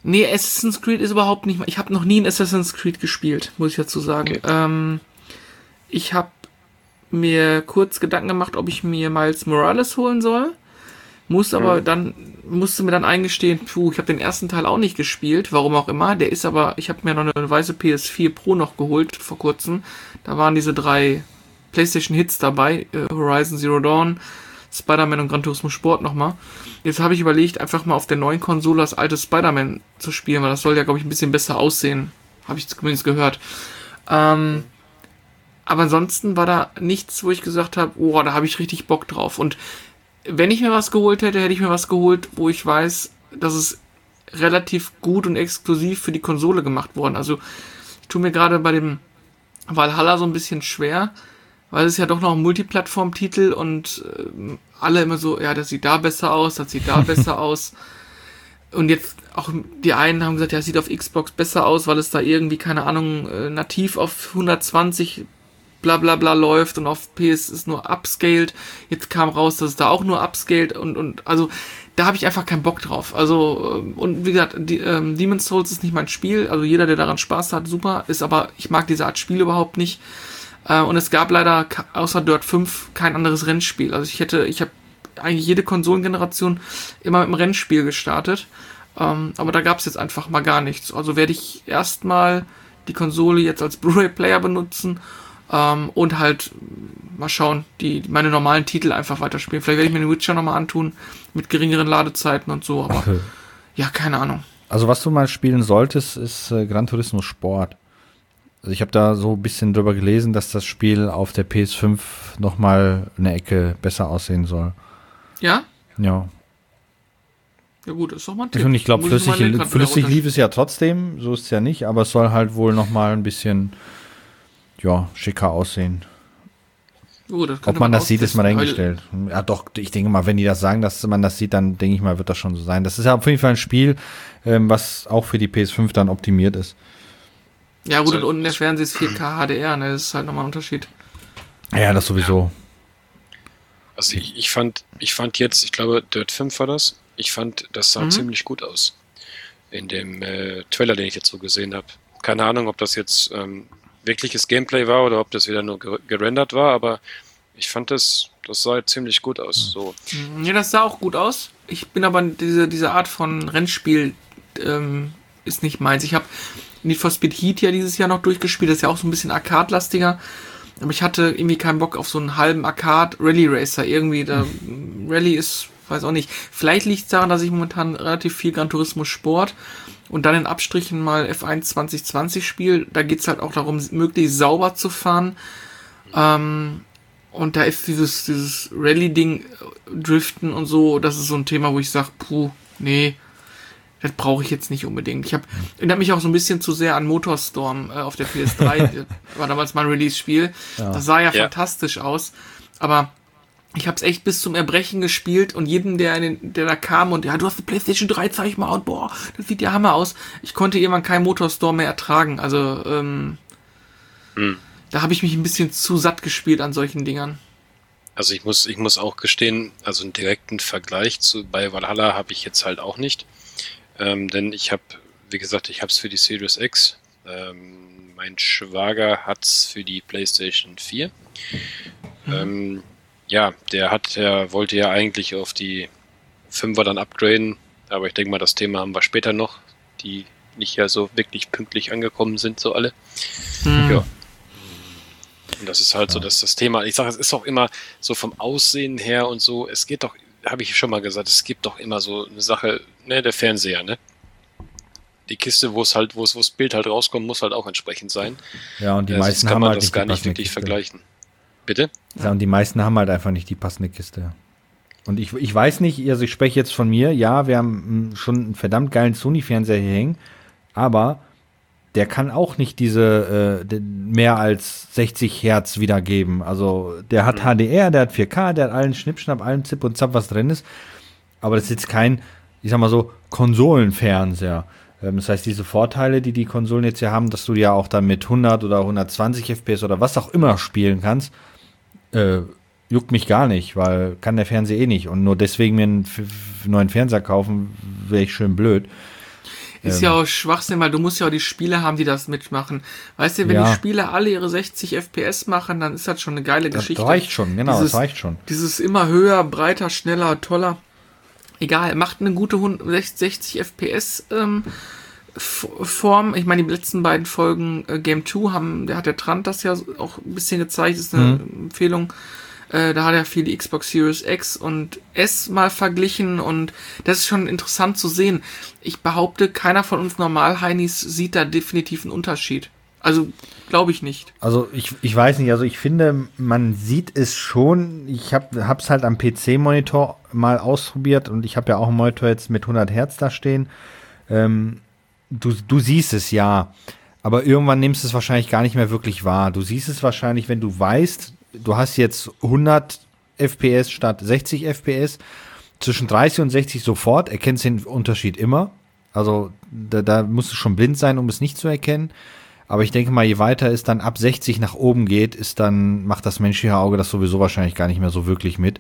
Nee, Assassin's Creed ist überhaupt nicht. Ich habe noch nie ein Assassin's Creed gespielt, muss ich dazu sagen. Okay. Ich habe mir kurz Gedanken gemacht, ob ich mir Miles Morales holen soll. Musste mir dann eingestehen, ich habe den ersten Teil auch nicht gespielt, warum auch immer. Der ist aber, ich habe mir noch eine weiße PS4 Pro noch geholt vor kurzem. Da waren diese 3 PlayStation Hits dabei, Horizon Zero Dawn, Spider-Man und Gran Turismo Sport nochmal. Jetzt habe ich überlegt, einfach mal auf der neuen Konsole das alte Spider-Man zu spielen, weil das soll ja, glaube ich, ein bisschen besser aussehen. Habe ich zumindest gehört. Aber ansonsten war da nichts, wo ich gesagt habe, da habe ich richtig Bock drauf. Und wenn ich mir was geholt hätte, hätte ich mir was geholt, wo ich weiß, dass es relativ gut und exklusiv für die Konsole gemacht worden. Also ich tue mir gerade bei dem Valhalla so ein bisschen schwer, weil es ja doch noch ein Multiplattform-Titel und alle immer so, ja, das sieht da besser aus, das sieht da besser aus. Und jetzt auch die einen haben gesagt, ja, es sieht auf Xbox besser aus, weil es da irgendwie, keine Ahnung, nativ auf 120 bla bla bla läuft und auf PS ist nur upscaled. Jetzt kam raus, dass es da auch nur upscaled und also da habe ich einfach keinen Bock drauf. Also und wie gesagt, Demon's Souls ist nicht mein Spiel. Also jeder, der daran Spaß hat, super. Ist aber, ich mag diese Art Spiel überhaupt nicht. Und es gab leider außer Dirt 5 kein anderes Rennspiel. Also ich habe eigentlich jede Konsolengeneration immer mit einem Rennspiel gestartet. Aber da gab es jetzt einfach mal gar nichts. Also werde ich erstmal die Konsole jetzt als Blu-ray-Player benutzen und halt mal schauen, meine normalen Titel einfach weiterspielen. Vielleicht werde ich mir den Witcher nochmal antun, mit geringeren Ladezeiten und so, aber ja, keine Ahnung. Also was du mal spielen solltest, ist Gran Turismo Sport. Also ich habe da so ein bisschen drüber gelesen, dass das Spiel auf der PS5 nochmal eine Ecke besser aussehen soll. Ja? Ja. Ja gut, das ist doch mal ein Tipp. Und ich glaube, flüssig lief es ja trotzdem, so ist es ja nicht, aber es soll halt wohl nochmal ein bisschen schicker aussehen. Ob man das sieht, ist mal dahingestellt. Ja doch, ich denke mal, wenn die das sagen, dass man das sieht, dann denke ich mal, wird das schon so sein. Das ist ja auf jeden Fall ein Spiel, was auch für die PS5 dann optimiert ist. Ja gut, und unten der Fernseher ist 4K HDR, ne? Das ist halt nochmal ein Unterschied. Ja, das sowieso. Also ich fand jetzt, ich glaube, Dirt 5 war das. Ich fand, das sah ziemlich gut aus. In dem Trailer, den ich jetzt so gesehen habe. Keine Ahnung, ob das jetzt wirkliches Gameplay war oder ob das wieder nur gerendert war, aber ich fand das sah ziemlich gut aus. So. Ja, das sah auch gut aus. Ich bin aber diese Art von Rennspiel ist nicht meins. Ich habe Need for Speed Heat ja dieses Jahr noch durchgespielt. Das ist ja auch so ein bisschen Arcade-lastiger. Aber ich hatte irgendwie keinen Bock auf so einen halben Arcade-Rally-Racer. Irgendwie, Rally ist, weiß auch nicht. Vielleicht liegt es daran, dass ich momentan relativ viel Gran Turismo Sport und dann in Abstrichen mal F1 2020 spiele. Da geht es halt auch darum, möglichst sauber zu fahren. Und da ist dieses Rally-Ding, Driften und so, das ist so ein Thema, wo ich sage, nee, das brauche ich jetzt nicht unbedingt. Erinnert mich auch so ein bisschen zu sehr an Motorstorm auf der PS3. War damals mein Release-Spiel. Ja. Das sah ja fantastisch aus. Aber ich habe es echt bis zum Erbrechen gespielt und jedem, der da kam und ja, du hast eine PlayStation 3, zeig mal und boah, das sieht ja Hammer aus. Ich konnte irgendwann keinen Motorstorm mehr ertragen. Also da habe ich mich ein bisschen zu satt gespielt an solchen Dingern. Also ich muss auch gestehen, also einen direkten Vergleich bei Valhalla habe ich jetzt halt auch nicht. Denn ich habe, wie gesagt, ich habe es für die Series X. Mein Schwager hat es für die PlayStation 4. Der wollte ja eigentlich auf die 5er dann upgraden, aber ich denke mal, das Thema haben wir später noch, die nicht ja so wirklich pünktlich angekommen sind, so alle. Ja. Und das ist halt so, dass das Thema, ich sage, es ist auch immer so vom Aussehen her und so, es geht doch, habe ich schon mal gesagt, es gibt doch immer so eine Sache, ne, der Fernseher, ne? Die Kiste, wo das Bild halt rauskommt, muss halt auch entsprechend sein. Ja, und die meisten kann haben man halt das gar nicht wirklich vergleichen. Bitte? Ja, und die meisten haben halt einfach nicht die passende Kiste. Und ich weiß nicht, also ich spreche jetzt von mir, ja, wir haben schon einen verdammt geilen Sony-Fernseher hier hängen, aber der kann auch nicht diese mehr als 60 Hertz wiedergeben. Also der hat HDR, der hat 4K, der hat allen Schnippschnapp, allen Zip und Zap, was drin ist. Aber das ist jetzt kein, ich sag mal so, Konsolenfernseher. Das heißt, diese Vorteile, die die Konsolen jetzt hier haben, dass du ja auch dann mit 100 oder 120 FPS oder was auch immer spielen kannst, juckt mich gar nicht, weil kann der Fernseher eh nicht. Und nur deswegen mir einen neuen Fernseher kaufen, wäre ich schön blöd. Ist ja auch Schwachsinn, weil du musst ja auch die Spiele haben, die das mitmachen. Weißt du, wenn die Spiele alle ihre 60 FPS machen, dann ist das schon eine geile Geschichte. Das reicht schon, genau, das reicht schon. Dieses immer höher, breiter, schneller, toller. Egal, macht eine gute 60 FPS Form. Ich meine, die letzten beiden Folgen Game 2 da hat der Trant das ja auch ein bisschen gezeigt, ist eine Empfehlung. Da hat er viel die Xbox Series X und S mal verglichen und das ist schon interessant zu sehen. Ich behaupte, keiner von uns Normal-Heinis sieht da definitiv einen Unterschied. Also, glaube ich nicht. Also, ich weiß nicht, also ich finde, man sieht es schon. Ich hab's halt am PC-Monitor mal ausprobiert und ich habe ja auch einen Monitor jetzt mit 100 Hertz da stehen. Du siehst es ja, aber irgendwann nimmst du es wahrscheinlich gar nicht mehr wirklich wahr. Du siehst es wahrscheinlich, wenn du weißt, du hast jetzt 100 FPS statt 60 FPS. Zwischen 30 und 60 sofort erkennst du den Unterschied immer. Also da musst du schon blind sein, um es nicht zu erkennen. Aber ich denke mal, je weiter es dann ab 60 nach oben geht, macht das menschliche Auge das sowieso wahrscheinlich gar nicht mehr so wirklich mit.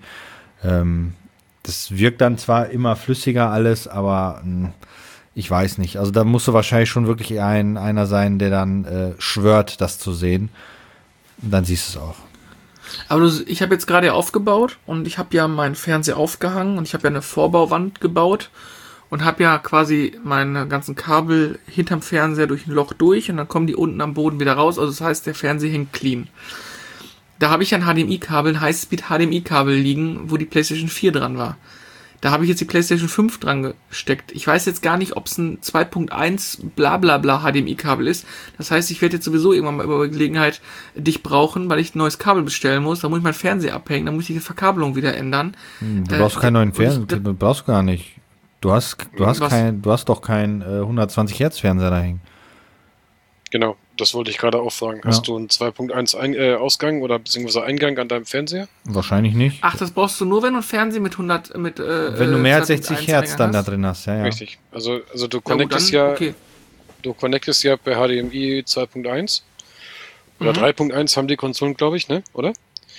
Das wirkt dann zwar immer flüssiger alles, aber ich weiß nicht. Also da musst du wahrscheinlich schon wirklich einer sein, der dann schwört, das zu sehen. Und dann siehst du es auch. Aber ich habe jetzt gerade aufgebaut und ich habe ja meinen Fernseher aufgehangen und ich habe ja eine Vorbauwand gebaut und habe ja quasi meine ganzen Kabel hinterm Fernseher durch ein Loch durch und dann kommen die unten am Boden wieder raus. Also das heißt, der Fernseher hängt clean. Da habe ich ein HDMI-Kabel, ein Highspeed-HDMI-Kabel liegen, wo die PlayStation 4 dran war. Da habe ich jetzt die PlayStation 5 dran gesteckt. Ich weiß jetzt gar nicht, ob es ein 2.1 blablabla HDMI-Kabel ist. Das heißt, ich werde jetzt sowieso irgendwann mal über Gelegenheit dich brauchen, weil ich ein neues Kabel bestellen muss. Da muss ich meinen Fernseher abhängen, dann muss ich die Verkabelung wieder ändern. Du brauchst keinen neuen Fernseher, du brauchst gar nicht. Du hast doch keinen 120 Hertz Fernseher da hängen. Genau, das wollte ich gerade auch fragen. Ja. Hast du einen 2.1 Ausgang oder beziehungsweise Eingang an deinem Fernseher? Wahrscheinlich nicht. Ach, das brauchst du nur, wenn du einen Fernseher mit 100 wenn du mehr als 60 Hertz dann da drin hast, ja. Richtig. Also du connectest du connectest ja per HDMI 2.1 oder 3.1 haben die Konsolen, glaube ich, ne? Oder?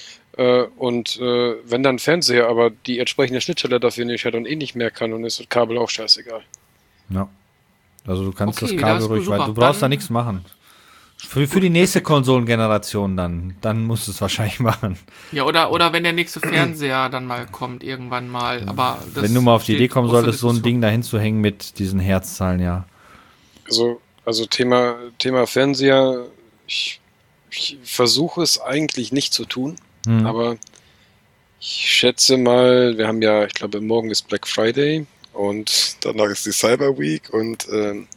Und wenn dann Fernseher aber die entsprechende Schnittstelle dafür nicht hat und nicht mehr kann, dann ist das Kabel auch scheißegal. Ja. Also du kannst das Kabel ruhig weiter. Du brauchst da nichts machen. Für die nächste Konsolengeneration dann musst du es wahrscheinlich machen. Ja, oder wenn der nächste Fernseher dann mal kommt, irgendwann mal. Aber wenn du mal auf die Idee kommen solltest, so ein Ding dahin zu hängen mit diesen Herzzahlen, ja. Also Thema Fernseher, ich versuche es eigentlich nicht zu tun, aber ich schätze mal, wir haben ja, ich glaube, morgen ist Black Friday und danach ist die Cyber Week und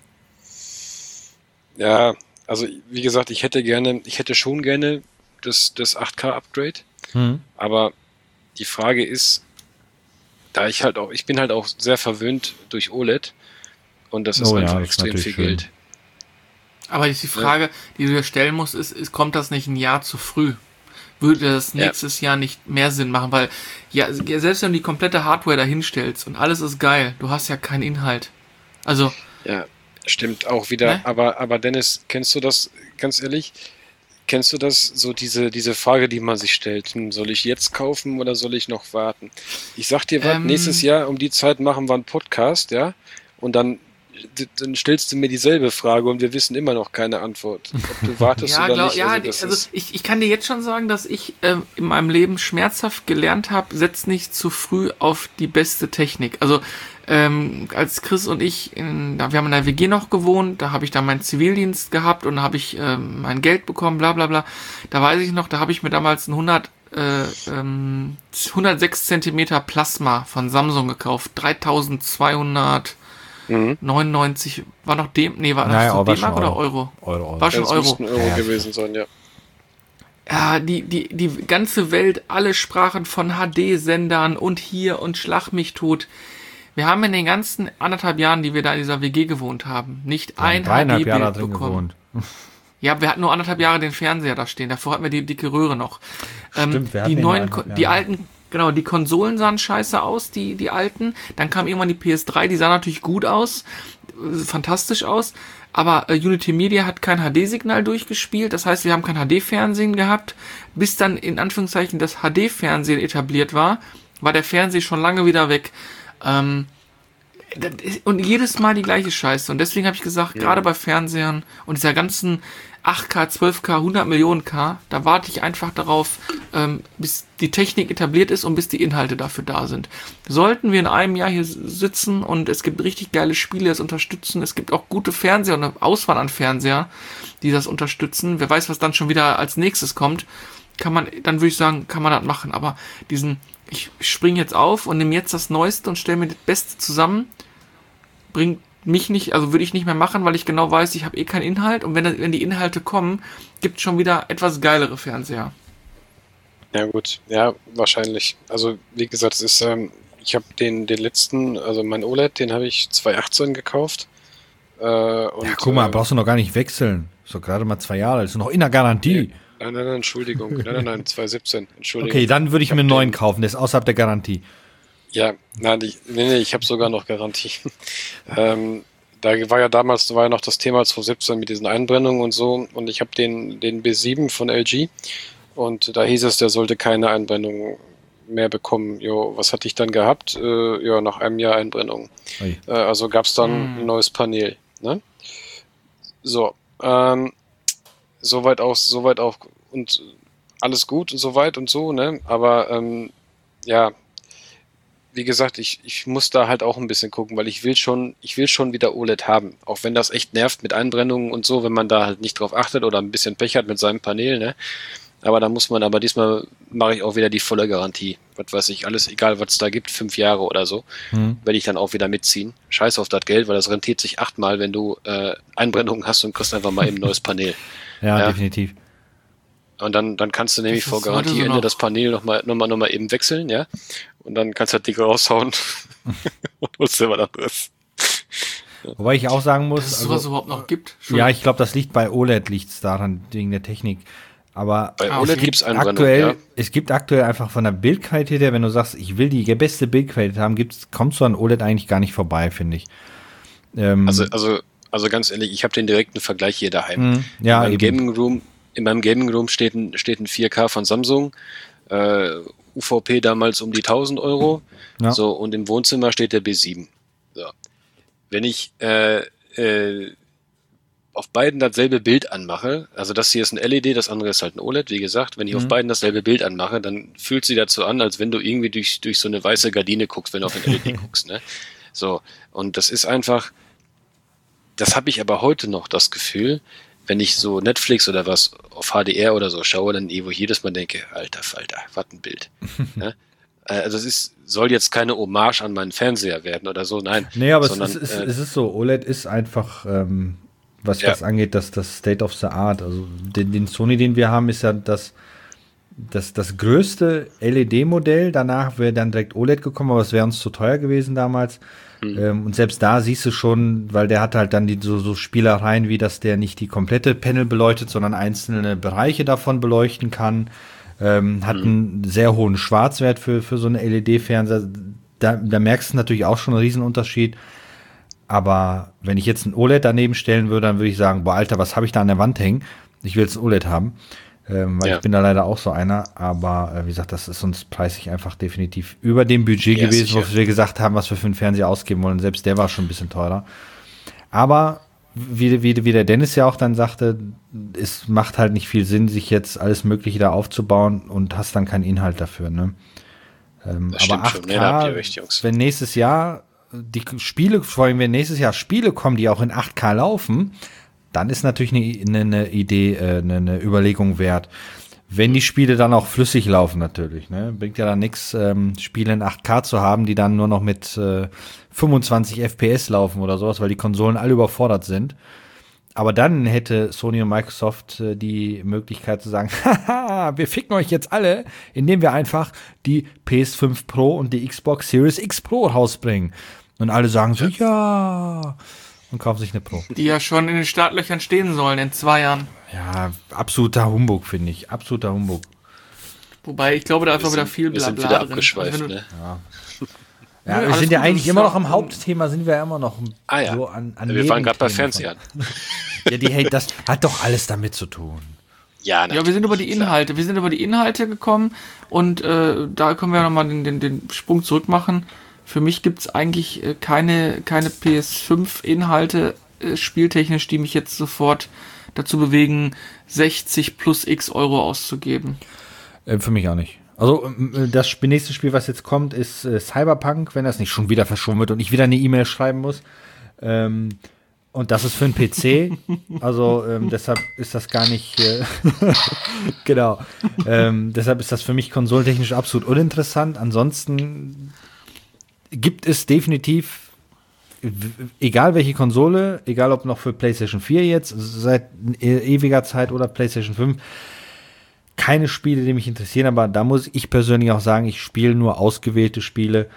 ja, also wie gesagt, ich hätte schon gerne das 8K-Upgrade, aber die Frage ist, ich bin halt auch sehr verwöhnt durch OLED und das ist einfach extrem viel Geld. Aber die Frage, die du dir stellen musst, ist, kommt das nicht ein Jahr zu früh? Würde das nächstes Jahr nicht mehr Sinn machen? Weil, selbst wenn du die komplette Hardware dahinstellst und alles ist geil, du hast ja keinen Inhalt. Also. Ja, stimmt auch wieder. Ne? Aber Dennis, kennst du das, ganz ehrlich, so diese Frage, die man sich stellt? Soll ich jetzt kaufen oder soll ich noch warten? Ich sag dir was, nächstes Jahr um die Zeit machen wir einen Podcast, ja? Und dann stellst du mir dieselbe Frage und wir wissen immer noch keine Antwort. Ob du wartest oder nicht. Ja, also ich kann dir jetzt schon sagen, dass ich in meinem Leben schmerzhaft gelernt habe, setz nicht zu früh auf die beste Technik. Also als Chris und ich, wir haben in der WG noch gewohnt, da habe ich dann meinen Zivildienst gehabt und da habe ich mein Geld bekommen, bla bla bla. Da weiß ich noch, da habe ich mir damals ein 106 Zentimeter Plasma von Samsung gekauft, 3299 war noch D-Mark oder Euro? Euro. War schon Euro. Das müsste ein Euro gewesen sein, ja. Ja, die ganze Welt, alle sprachen von HD-Sendern und hier und Schlag mich tot. Wir haben in den ganzen 1,5 Jahren, die wir da in dieser WG gewohnt haben, nicht ein HD-Bild bekommen. Ja, wir hatten nur 1,5 Jahre den Fernseher da stehen. Davor hatten wir die dicke Röhre noch. Stimmt, die alten, genau, die Konsolen sahen scheiße aus, die alten. Dann kam irgendwann die PS3, die sah natürlich gut aus, fantastisch aus. Aber Unity Media hat kein HD-Signal durchgespielt. Das heißt, wir haben kein HD-Fernsehen gehabt. Bis dann in Anführungszeichen das HD-Fernsehen etabliert war der Fernseher schon lange wieder weg. Und jedes Mal die gleiche Scheiße. Und deswegen habe ich gesagt, gerade bei Fernsehern und dieser ganzen 8K, 12K, 100 Millionen K, da warte ich einfach darauf, bis die Technik etabliert ist und bis die Inhalte dafür da sind. Sollten wir in einem Jahr hier sitzen und es gibt richtig geile Spiele, die das unterstützen, es gibt auch gute Fernseher und eine Auswahl an Fernseher, die das unterstützen, wer weiß, was dann schon wieder als nächstes kommt, dann würde ich sagen, kann man das machen. Aber ich springe jetzt auf und nehme jetzt das Neueste und stelle mir das Beste zusammen, bringt mich nicht, also würde ich nicht mehr machen, weil ich genau weiß, ich habe keinen Inhalt und wenn die Inhalte kommen, gibt es schon wieder etwas geilere Fernseher. Ja gut, ja, wahrscheinlich. Also wie gesagt, es ist, ich habe den letzten, also mein OLED, den habe ich 2018 gekauft. Und, guck mal, brauchst du noch gar nicht wechseln. So gerade mal 2 Jahre, das ist noch in der Garantie. Nein, Entschuldigung. Nein, 2017. Entschuldigung. Okay, dann würde ich mir einen neuen kaufen, der ist außerhalb der Garantie. Ja, nein, ich habe sogar noch Garantie. Da war ja damals noch das Thema 2017 mit diesen Einbrennungen und so. Und ich habe den B7 von LG. Und da hieß es, der sollte keine Einbrennung mehr bekommen. Jo, was hatte ich dann gehabt? Nach einem Jahr Einbrennung. Also gab es dann ein neues Panel. Ne? So, soweit auch und alles gut und soweit und so, ne? Aber ja, wie gesagt, ich muss da halt auch ein bisschen gucken, weil ich will schon wieder OLED haben. Auch wenn das echt nervt mit Einbrennungen und so, wenn man da halt nicht drauf achtet oder ein bisschen Pech hat mit seinem Panel, ne? Aber diesmal mache ich auch wieder die volle Garantie. Was weiß ich, alles egal, was es da gibt, 5 Jahre oder so, werde ich dann auch wieder mitziehen. Scheiß auf das Geld, weil das rentiert sich 8-mal, wenn du Einbrennungen hast und kriegst einfach mal eben ein neues Panel. Ja, definitiv. Und dann kannst du nämlich vor Garantieende das Panel noch mal eben wechseln, ja. Und dann kannst du das Ding raushauen und holst dir was anderes. Wobei ich auch sagen muss, dass es sowas überhaupt noch gibt. Ja, ich glaube, das liegt bei OLED, liegt's daran, wegen der Technik. Aber bei OLED gibt's Einbrennung, es gibt aktuell einfach von der Bildqualität her, wenn du sagst, ich will die beste Bildqualität haben, kommst du an OLED eigentlich gar nicht vorbei, finde ich. Also ganz ehrlich, ich habe den direkten Vergleich hier daheim. Ja, in meinem Gaming Room steht ein 4K von Samsung, UVP damals um die 1.000 Euro, so, und im Wohnzimmer steht der B7. So. Wenn ich auf beiden dasselbe Bild anmache, also das hier ist ein LED, das andere ist halt ein OLED, wie gesagt, wenn ich auf beiden dasselbe Bild anmache, dann fühlt sich dazu an, als wenn du irgendwie durch so eine weiße Gardine guckst, wenn du auf ein LED guckst, ne? So, und das ist einfach, das habe ich aber heute noch das Gefühl, wenn ich so Netflix oder was auf HDR oder so schaue, dann wo ich jedes Mal denke, alter Falter, was ein Bild. Ne? Also soll jetzt keine Hommage an meinen Fernseher werden oder so, nein. Nee, aber es ist so, OLED ist einfach, was das angeht, das State of the Art. Also den Sony, den wir haben, ist ja das größte LED-Modell. Danach wäre dann direkt OLED gekommen, aber es wäre uns zu teuer gewesen damals. Und selbst da siehst du schon, weil der hat halt dann so Spielereien, wie dass der nicht die komplette Panel beleuchtet, sondern einzelne Bereiche davon beleuchten kann. Hat einen sehr hohen Schwarzwert für so eine LED-Fernseher. Da merkst du natürlich auch schon einen Riesenunterschied. Aber wenn ich jetzt ein OLED daneben stellen würde, dann würde ich sagen, boah, Alter, was habe ich da an der Wand hängen? Ich will jetzt ein OLED haben. Weil ich bin da leider auch so einer. Aber wie gesagt, das ist uns preislich einfach definitiv über dem Budget gewesen, wo wir gesagt haben, was wir für einen Fernseher ausgeben wollen. Selbst der war schon ein bisschen teurer. Aber wie der Dennis ja auch dann sagte, es macht halt nicht viel Sinn, sich jetzt alles Mögliche da aufzubauen und hast dann keinen Inhalt dafür. Ne? Aber 8K, wenn nächstes Jahr die Spiele, vor allem wenn nächstes Jahr Spiele kommen, die auch in 8K laufen, dann ist natürlich eine Idee, eine Überlegung wert. Wenn die Spiele dann auch flüssig laufen natürlich, ne? Bringt ja dann nichts, Spiele in 8K zu haben, die dann nur noch mit 25 FPS laufen oder sowas, weil die Konsolen alle überfordert sind. Aber dann hätte Sony und Microsoft die Möglichkeit zu sagen, haha, wir ficken euch jetzt alle, indem wir einfach die PS5 Pro und die Xbox Series X Pro rausbringen. Und alle sagen so, ja, und kaufen sich eine Pro. Die ja schon in den Startlöchern stehen sollen in 2 Jahren. Ja, absoluter Humbug, finde ich. Absoluter Humbug. Wobei, ich glaube, da ist auch wieder viel Blabla drin. Wir sind wieder abgeschweift, ne? Ja, wir sind ja eigentlich immer noch am Hauptthema, sind wir ja immer noch so an wir waren gerade bei Fernsehern. Ja, das hat doch alles damit zu tun. Ja, wir sind über die Inhalte. Wir sind über die Inhalte gekommen und da können wir nochmal den Sprung zurück machen. Für mich gibt es eigentlich keine PS5-Inhalte spieltechnisch, die mich jetzt sofort dazu bewegen, 60 plus x Euro auszugeben. Für mich auch nicht. Also das nächste Spiel, was jetzt kommt, ist Cyberpunk, wenn das nicht schon wieder verschoben wird und ich wieder eine E-Mail schreiben muss. Und das ist für einen PC. Also deshalb ist das gar nicht genau. Deshalb ist das für mich konsolentechnisch absolut uninteressant. Ansonsten gibt es definitiv, egal welche Konsole, egal ob noch für PlayStation 4 jetzt, seit ewiger Zeit oder PlayStation 5, keine Spiele, die mich interessieren, aber da muss ich persönlich auch sagen, ich spiele nur ausgewählte Spiele,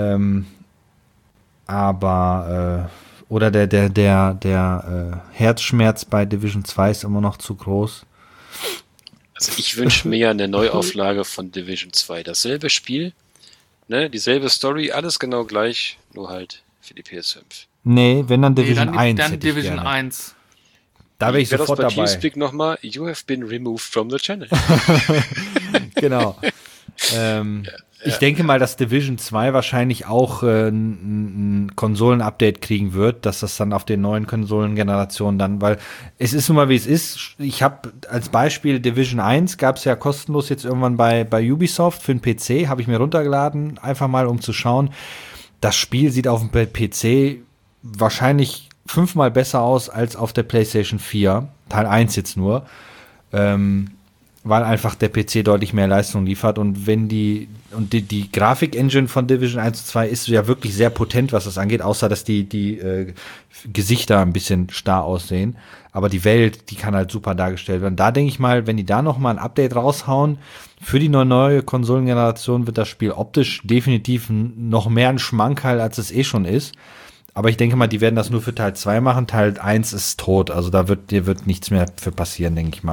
oder der Herzschmerz bei Division 2 ist immer noch zu groß. Also ich wünsche mir ja eine Neuauflage von Division 2. Dasselbe Spiel, ne, dieselbe Story, alles genau gleich, nur halt für die PS5. Nee, wenn dann Division dann 1. Dann Division 1. Da wäre ich sofort dabei. Teamspeak nochmal, you have been removed from the channel. Genau. Ich denke mal, dass Division 2 wahrscheinlich auch ein Konsolen-Update kriegen wird, dass das dann auf den neuen Konsolengenerationen dann, weil es ist nun mal wie es ist. Ich habe als Beispiel Division 1 gab es ja kostenlos jetzt irgendwann bei Ubisoft für den PC, habe ich mir runtergeladen, einfach mal um zu schauen. Das Spiel sieht auf dem PC wahrscheinlich 5-mal besser aus als auf der PlayStation 4, Teil 1 jetzt nur, weil einfach der PC deutlich mehr Leistung liefert und wenn die Grafik-Engine von Division 1 und 2 ist ja wirklich sehr potent, was das angeht, außer dass die Gesichter ein bisschen starr aussehen, aber die Welt, die kann halt super dargestellt werden. Da denke ich mal, wenn die da noch mal ein Update raushauen, für die neue Konsolengeneration wird das Spiel optisch definitiv noch mehr ein Schmankerl, als es eh schon ist. Aber ich denke mal, die werden das nur für Teil 2 machen. Teil 1 ist tot. Also da wird nichts mehr für passieren, denke ich mal.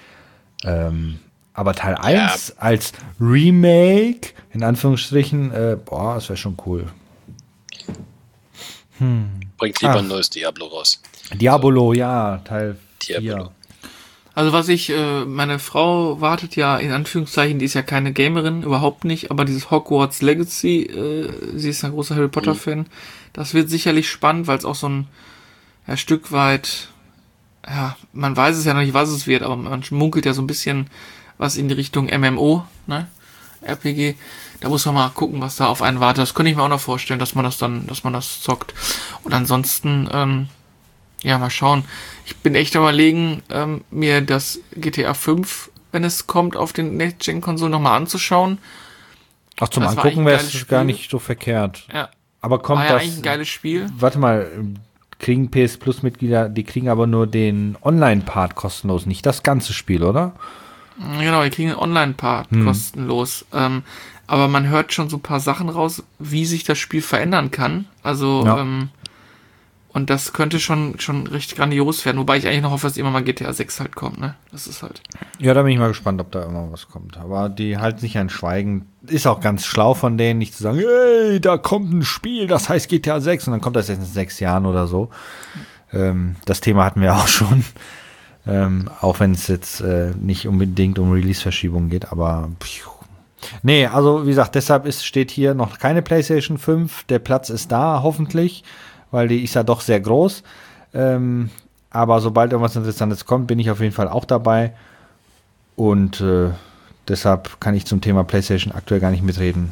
Aber Teil 1 als Remake, in Anführungsstrichen, das wäre schon cool. Bringt lieber ein neues Diablo raus. Diablo, ja, Teil 4. Diablo. Also meine Frau wartet ja, in Anführungszeichen, die ist ja keine Gamerin, überhaupt nicht, aber dieses Hogwarts Legacy, sie ist ein großer Harry Potter-Fan, das wird sicherlich spannend, weil es auch so ein Stück weit, ja, man weiß es ja noch nicht, was es wird, aber man munkelt ja so ein bisschen was in die Richtung MMO, ne, RPG, da muss man mal gucken, was da auf einen wartet, das könnte ich mir auch noch vorstellen, dass man das zockt. Und ansonsten, ja, mal schauen. Ich bin echt am Überlegen, mir das GTA 5, wenn es kommt, auf den Next-Gen-Konsolen nochmal anzuschauen. Ach, zum Angucken wäre es gar nicht so verkehrt. Ja. Aber kommt war ja das... eigentlich ein geiles Spiel. Warte mal, kriegen PS Plus-Mitglieder, die kriegen aber nur den Online-Part kostenlos, nicht das ganze Spiel, oder? Genau, die kriegen den Online-Part kostenlos. Aber man hört schon so ein paar Sachen raus, wie sich das Spiel verändern kann. Also, ja. Und das könnte schon recht grandios werden, wobei ich eigentlich noch hoffe, dass immer mal GTA 6 halt kommt, ne? Das ist halt. Ja, da bin ich mal gespannt, ob da immer was kommt. Aber die halten sich ein Schweigen. Ist auch ganz schlau von denen, nicht zu sagen, hey, da kommt ein Spiel, das heißt GTA 6 und dann kommt das jetzt in 6 Jahren oder so. Das Thema hatten wir auch schon. Auch wenn es jetzt nicht unbedingt um Release-Verschiebung geht, aber nee, also wie gesagt, deshalb steht hier noch keine PlayStation 5. Der Platz ist da, hoffentlich, weil die ist ja doch sehr groß. Aber sobald irgendwas Interessantes kommt, bin ich auf jeden Fall auch dabei. Und deshalb kann ich zum Thema PlayStation aktuell gar nicht mitreden.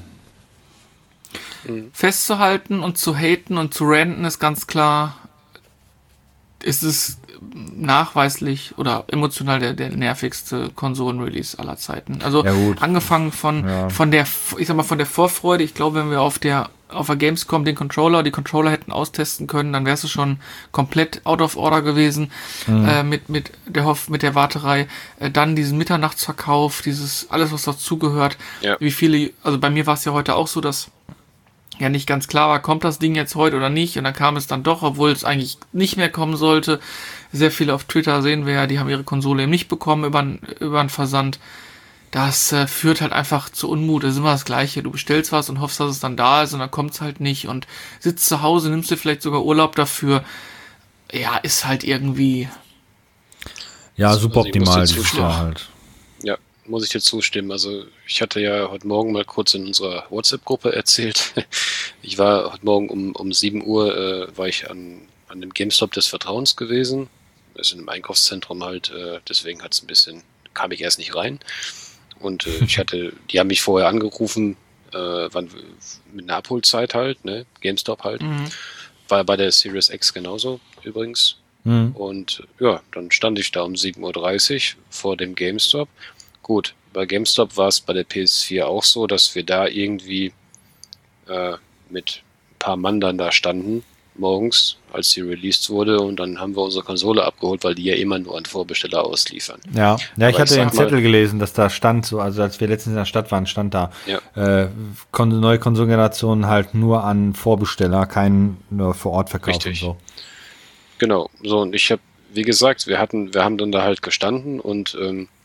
Festzuhalten und zu haten und zu ranten ist ganz klar, ist es nachweislich oder emotional der nervigste Konsolen-Release aller Zeiten. Also ja, angefangen von der Vorfreude. Ich glaube, wenn wir auf der Gamescom die Controller hätten austesten können, dann wärst du schon komplett out of order gewesen mit der Warterei. Dann diesen Mitternachtsverkauf, alles, was dazugehört. Ja. Also bei mir war es ja heute auch so, dass ja nicht ganz klar war, kommt das Ding jetzt heute oder nicht, und dann kam es dann doch, obwohl es eigentlich nicht mehr kommen sollte. Sehr viele auf Twitter sehen wir ja, die haben ihre Konsole eben nicht bekommen über einen Versand. Das führt halt einfach zu Unmut. Das ist immer das Gleiche. Du bestellst was und hoffst, dass es dann da ist, und dann kommt es halt nicht, und sitzt zu Hause, nimmst dir vielleicht sogar Urlaub dafür. Ja, ist halt irgendwie... Ja, super optimal, dieses Jahr halt. Ja, muss ich dir zustimmen. Also ich hatte ja heute Morgen mal kurz in unserer WhatsApp-Gruppe erzählt. Ich war heute Morgen um 7 Uhr war ich an dem GameStop des Vertrauens gewesen. Das ist in einem Einkaufszentrum halt, deswegen kam ich erst nicht rein. Und die haben mich vorher angerufen, mit einer Abholzeit halt, ne? GameStop halt. War bei der Series X genauso übrigens. Und ja, dann stand ich da um 7:30 Uhr vor dem GameStop. Gut, bei GameStop war es bei der PS4 auch so, dass wir da irgendwie mit ein paar Mann dann da standen, morgens, als sie released wurde, und dann haben wir unsere Konsole abgeholt, weil die ja immer nur an Vorbesteller ausliefern. Ja, ich hatte den Zettel gelesen, dass da stand, so, also als wir letztens in der Stadt waren, stand da, neue Konsolengenerationen halt nur an Vorbesteller, nur vor Ort verkauft. Richtig. Und so. Genau, so, und ich habe, wie gesagt, wir haben dann da halt gestanden und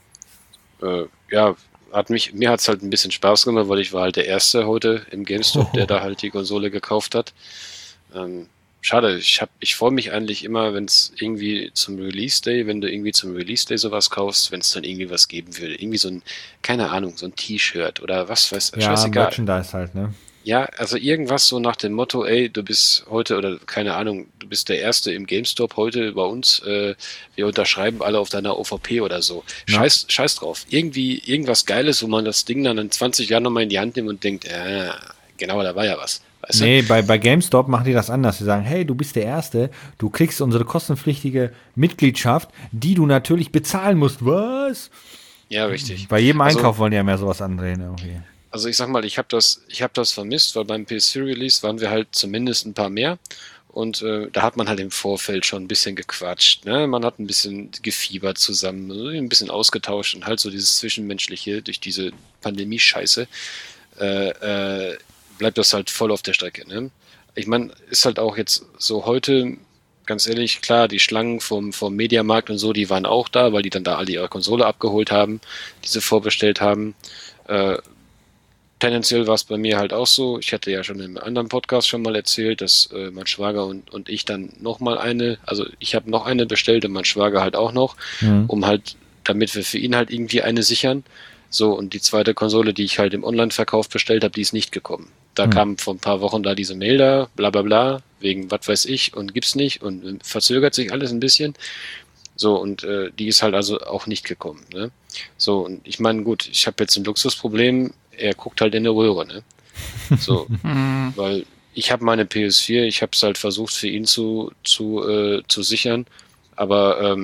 mir hat es halt ein bisschen Spaß gemacht, weil ich war halt der Erste heute im GameStop, der da halt die Konsole gekauft hat. Schade, ich freue mich eigentlich immer, wenn es irgendwie wenn du irgendwie zum Release-Day sowas kaufst, wenn es dann irgendwie was geben würde. Irgendwie so ein, keine Ahnung, so ein T-Shirt oder was weiß ich. Ja, scheißegal. Merchandise halt, ne? Ja, also irgendwas so nach dem Motto, ey, du bist heute, oder keine Ahnung, du bist der Erste im GameStop heute bei uns, wir unterschreiben alle auf deiner OVP oder so. Ja. Scheiß drauf. Irgendwas Geiles, wo man das Ding dann in 20 Jahren nochmal in die Hand nimmt und denkt, genau, da war ja was. Weißt du? Nee, bei GameStop machen die das anders. Sie sagen, hey, du bist der Erste, du kriegst unsere kostenpflichtige Mitgliedschaft, die du natürlich bezahlen musst. Was? Ja, richtig. Bei jedem Einkauf wollen die ja mehr sowas andrehen irgendwie. Also ich sag mal, ich hab das vermisst, weil beim PS4-Release waren wir halt zumindest ein paar mehr. Und da hat man halt im Vorfeld schon ein bisschen gequatscht. Ne? Man hat ein bisschen gefiebert zusammen, ein bisschen ausgetauscht und halt so dieses Zwischenmenschliche durch diese Pandemie-Scheiße bleibt das halt voll auf der Strecke. Ne? Ich meine, ist halt auch jetzt so heute, ganz ehrlich, klar, die Schlangen vom Mediamarkt und so, die waren auch da, weil die dann da alle ihre Konsole abgeholt haben, die sie vorbestellt haben. Tendenziell war es bei mir halt auch so. Ich hatte ja schon im anderen Podcast schon mal erzählt, dass mein Schwager und ich dann nochmal ich habe noch eine bestellt und mein Schwager halt auch noch, um halt, damit wir für ihn halt irgendwie eine sichern. So, und die zweite Konsole, die ich halt im Online-Verkauf bestellt habe, die ist nicht gekommen. Da kam vor ein paar Wochen da diese Mail da, bla bla bla, wegen was weiß ich und gibt's nicht und verzögert sich alles ein bisschen. So, und die ist halt also auch nicht gekommen. Ne? So, und ich meine, gut, ich habe jetzt ein Luxusproblem, er guckt halt in der Röhre, ne? So, weil ich habe meine PS4, ich habe es halt versucht für ihn zu sichern, aber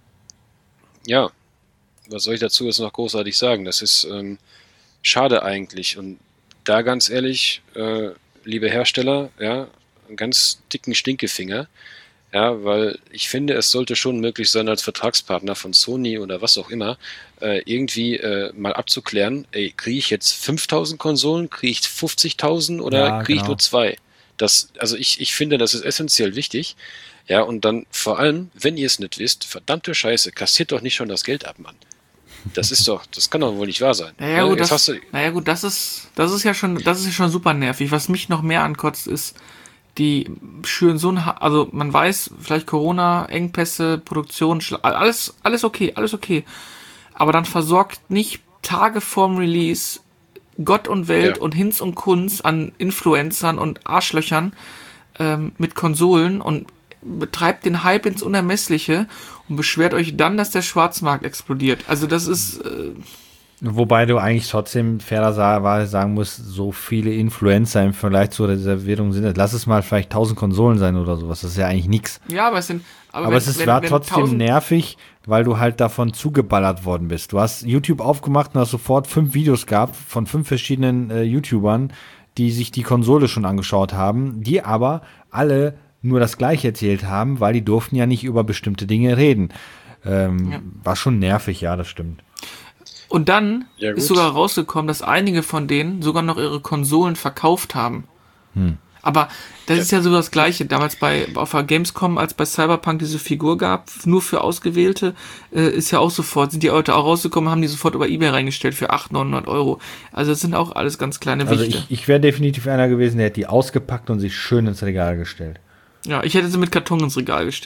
ja, was soll ich dazu jetzt noch großartig sagen? Das ist schade eigentlich. Und da ganz ehrlich, liebe Hersteller, ja, einen ganz dicken Stinkefinger, ja, weil ich finde, es sollte schon möglich sein, als Vertragspartner von Sony oder was auch immer, irgendwie mal abzuklären, ey, kriege ich jetzt 5.000 Konsolen, kriege ich 50.000 oder kriege ich nur 2? Also ich finde, das ist essentiell wichtig. Ja, und dann vor allem, wenn ihr es nicht wisst, verdammte Scheiße, kassiert doch nicht schon das Geld ab, Mann. Das kann doch wohl nicht wahr sein. Naja, gut, das ist ja schon super nervig. Was mich noch mehr ankotzt, ist, die schüren also man weiß, vielleicht Corona, Engpässe, Produktion, alles okay. Aber dann versorgt nicht Tage vorm Release Gott und Welt und Hinz und Kunz an Influencern und Arschlöchern mit Konsolen und betreibt den Hype ins Unermessliche und beschwert euch dann, dass der Schwarzmarkt explodiert. Also das ist... Wobei du eigentlich trotzdem fairerweise sagen musst, so viele Influencer im Vergleich zur Reservierung sind, lass es mal vielleicht 1.000 Konsolen sein oder sowas, das ist ja eigentlich nichts. Ja, aber es war trotzdem nervig, weil du halt davon zugeballert worden bist. Du hast YouTube aufgemacht und hast sofort 5 Videos gehabt von 5 verschiedenen YouTubern, die sich die Konsole schon angeschaut haben, die aber alle nur das Gleiche erzählt haben, weil die durften ja nicht über bestimmte Dinge reden. War schon nervig, ja, das stimmt. Und dann ist sogar rausgekommen, dass einige von denen sogar noch ihre Konsolen verkauft haben. Aber das ist ja so das Gleiche. Damals auf der Gamescom, als bei Cyberpunk diese Figur gab, nur für Ausgewählte, ist ja auch sofort, sind die Leute auch rausgekommen, haben die sofort über eBay reingestellt für 800-900 Euro. Also das sind auch alles ganz kleine Wichte. Also ich wäre definitiv einer gewesen, der hätte die ausgepackt und sich schön ins Regal gestellt. Ja, ich hätte sie mit Karton ins Regal gestellt.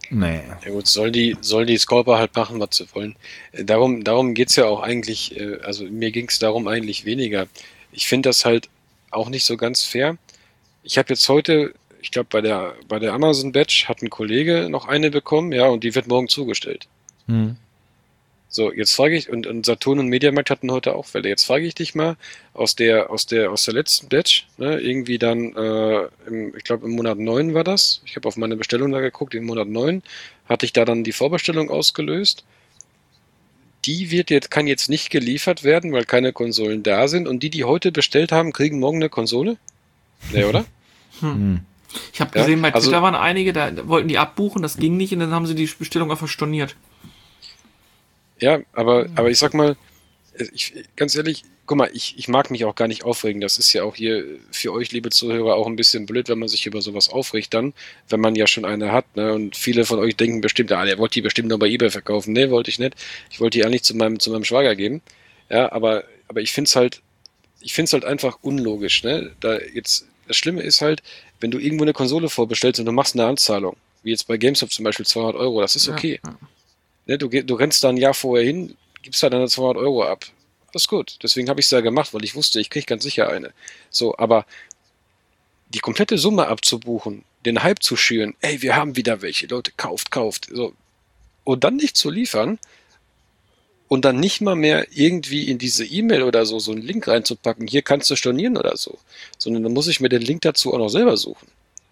Nee. Ja gut, soll die Scorper halt machen, was sie wollen. Darum geht's ja auch eigentlich, also mir ging's darum eigentlich weniger. Ich finde das halt auch nicht so ganz fair. Ich habe jetzt heute, ich glaube bei der Amazon Badge hat ein Kollege noch eine bekommen, ja, und die wird morgen zugestellt. Hm. So, jetzt frage ich, und Saturn und Mediamarkt hatten heute auch Fälle. Jetzt frage ich dich mal, aus der letzten Batch, ne, irgendwie dann, ich glaube im Monat 9 war das. Ich habe auf meine Bestellung da geguckt, im Monat 9 hatte ich da dann die Vorbestellung ausgelöst. Kann jetzt nicht geliefert werden, weil keine Konsolen da sind. Und die heute bestellt haben, kriegen morgen eine Konsole? Nee, oder? Ich habe Ja, gesehen, bei also- Twitter waren einige, da wollten die abbuchen, das ging nicht und dann haben sie die Bestellung einfach storniert. Ja, aber ich sag mal, ganz ehrlich, guck mal, ich mag mich auch gar nicht aufregen. Das ist ja auch hier für euch, liebe Zuhörer, auch ein bisschen blöd, wenn man sich über sowas aufregt dann, wenn man ja schon eine hat, ne? Und viele von euch denken bestimmt, der wollte die bestimmt nur bei eBay verkaufen. Nee, wollte ich nicht. Ich wollte die eigentlich zu meinem Schwager geben. Ja, aber ich find's halt einfach unlogisch, ne? Das Schlimme ist halt, wenn du irgendwo eine Konsole vorbestellst und du machst eine Anzahlung, wie jetzt bei GameStop zum Beispiel 200 Euro, das ist okay. Ja. Ne, du rennst da ein Jahr vorher hin, gibst da deine 200 Euro ab. Alles gut. Deswegen habe ich es ja gemacht, weil ich wusste, ich kriege ganz sicher eine. So, aber die komplette Summe abzubuchen, den Hype zu schüren, ey, wir haben wieder welche, Leute, kauft, so, und dann nicht zu liefern und dann nicht mal mehr irgendwie in diese E-Mail oder so einen Link reinzupacken, hier kannst du stornieren oder so, sondern dann muss ich mir den Link dazu auch noch selber suchen.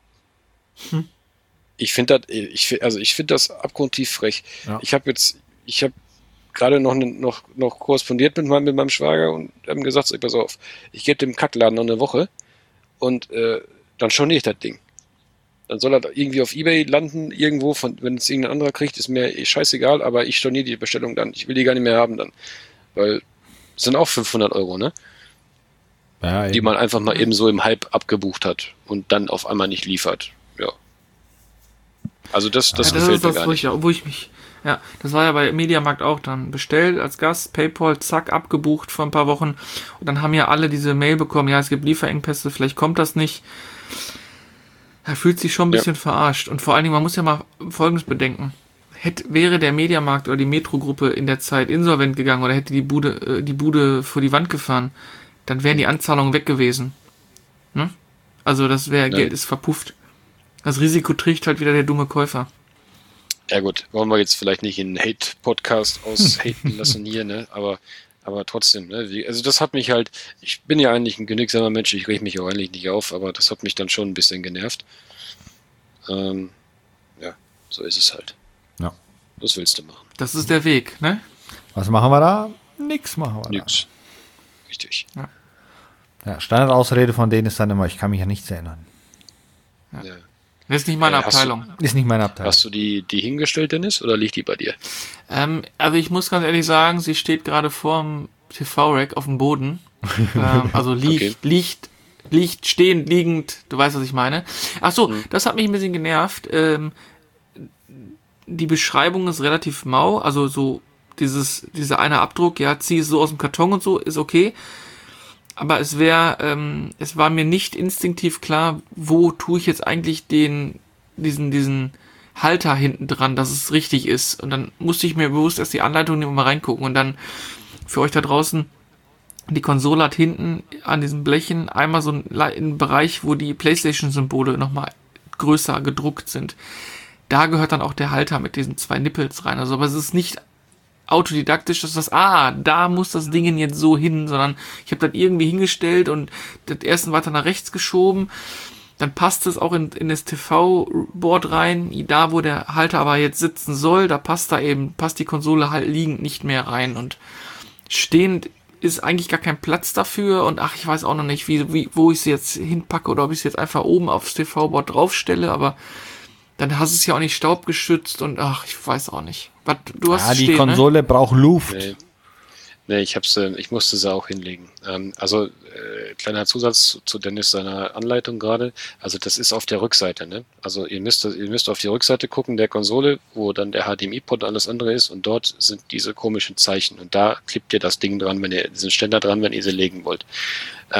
Ich finde das abgrundtief frech. Ja. Ich habe gerade noch korrespondiert mit meinem Schwager und haben gesagt, so, pass auf, ich gebe dem Kackladen noch eine Woche und dann storniere ich das Ding. Dann soll er irgendwie auf eBay landen, irgendwo, wenn es irgendein anderer kriegt, ist mir scheißegal, aber ich storniere die Bestellung dann. Ich will die gar nicht mehr haben dann. Weil es sind auch 500 Euro, ne? Ja, Die eben. man einfach mal eben so im Hype abgebucht hat und dann auf einmal nicht liefert. Ja. Also das Ja, das gefällt ist mir das, gar wo nicht. ich mich. Ja, das war ja bei Mediamarkt auch dann. Bestellt als Gast, PayPal, zack, abgebucht vor ein paar Wochen. Und dann haben ja alle diese Mail bekommen, ja, es gibt Lieferengpässe, vielleicht kommt das nicht. Er fühlt sich schon ein bisschen verarscht. Und vor allen Dingen, man muss ja mal Folgendes bedenken. Wäre der Mediamarkt oder die Metro-Gruppe in der Zeit insolvent gegangen oder hätte die Bude vor die Wand gefahren, dann wären die Anzahlungen weg gewesen. Ne? Also Geld ist verpufft. Das Risiko trägt halt wieder der dumme Käufer. Ja gut, wollen wir jetzt vielleicht nicht in einen Hate-Podcast aushaten lassen hier, ne? Aber trotzdem, ne? Also das hat mich halt, ich bin ja eigentlich ein genügsamer Mensch, ich reg mich auch eigentlich nicht auf, aber das hat mich dann schon ein bisschen genervt. Ja, so ist es halt. Ja. Was willst du machen? Das ist der Weg, ne? Was machen wir da? Nix machen wir Nix. Richtig. da. Ja, Standardausrede von denen ist dann immer, ich kann mich an nichts erinnern. Ja. Das ist nicht meine Hast du- Abteilung. Ist nicht meine Abteilung. Hast du die hingestellt, Dennis, oder liegt die bei dir? Also ich muss ganz ehrlich sagen, sie steht gerade vorm TV-Rack auf dem Boden. Also liegt stehend, liegend, du weißt, was ich meine. Ach so, das hat mich ein bisschen genervt. Die Beschreibung ist relativ mau, also so dieser eine Abdruck, ja, zieh es so aus dem Karton und so, ist okay. Aber es war mir nicht instinktiv klar, wo tue ich jetzt eigentlich diesen Halter hinten dran, dass es richtig ist. Und dann musste ich mir bewusst erst die Anleitung nehmen und mal reingucken. Und dann für euch da draußen, die Konsole hat hinten an diesen Blechen einmal so einen Bereich, wo die PlayStation-Symbole nochmal größer gedruckt sind. Da gehört dann auch der Halter mit diesen 2 Nippels rein. Also, aber es ist nicht autodidaktisch, dass da muss das Ding jetzt so hin, sondern ich habe das irgendwie hingestellt und das erste weiter nach rechts geschoben. Dann passt es auch in das TV-Board rein. Da, wo der Halter aber jetzt sitzen soll, da passt die Konsole halt liegend nicht mehr rein. Und stehend ist eigentlich gar kein Platz dafür. Und ich weiß auch noch nicht, wo ich sie jetzt hinpacke oder ob ich sie jetzt einfach oben aufs TV-Board draufstelle. Aber dann hast du es ja auch nicht staubgeschützt und ich weiß auch nicht. Du hast es Die stehen, Konsole braucht Luft. Nee, ich musste sie auch hinlegen. Kleiner Zusatz zu Dennis seiner Anleitung gerade. Also das ist auf der Rückseite, ne? Also ihr müsst auf die Rückseite gucken der Konsole, wo dann der HDMI-Port und alles andere ist und dort sind diese komischen Zeichen und da klebt ihr das Ding dran, diesen Ständer dran, wenn ihr sie legen wollt.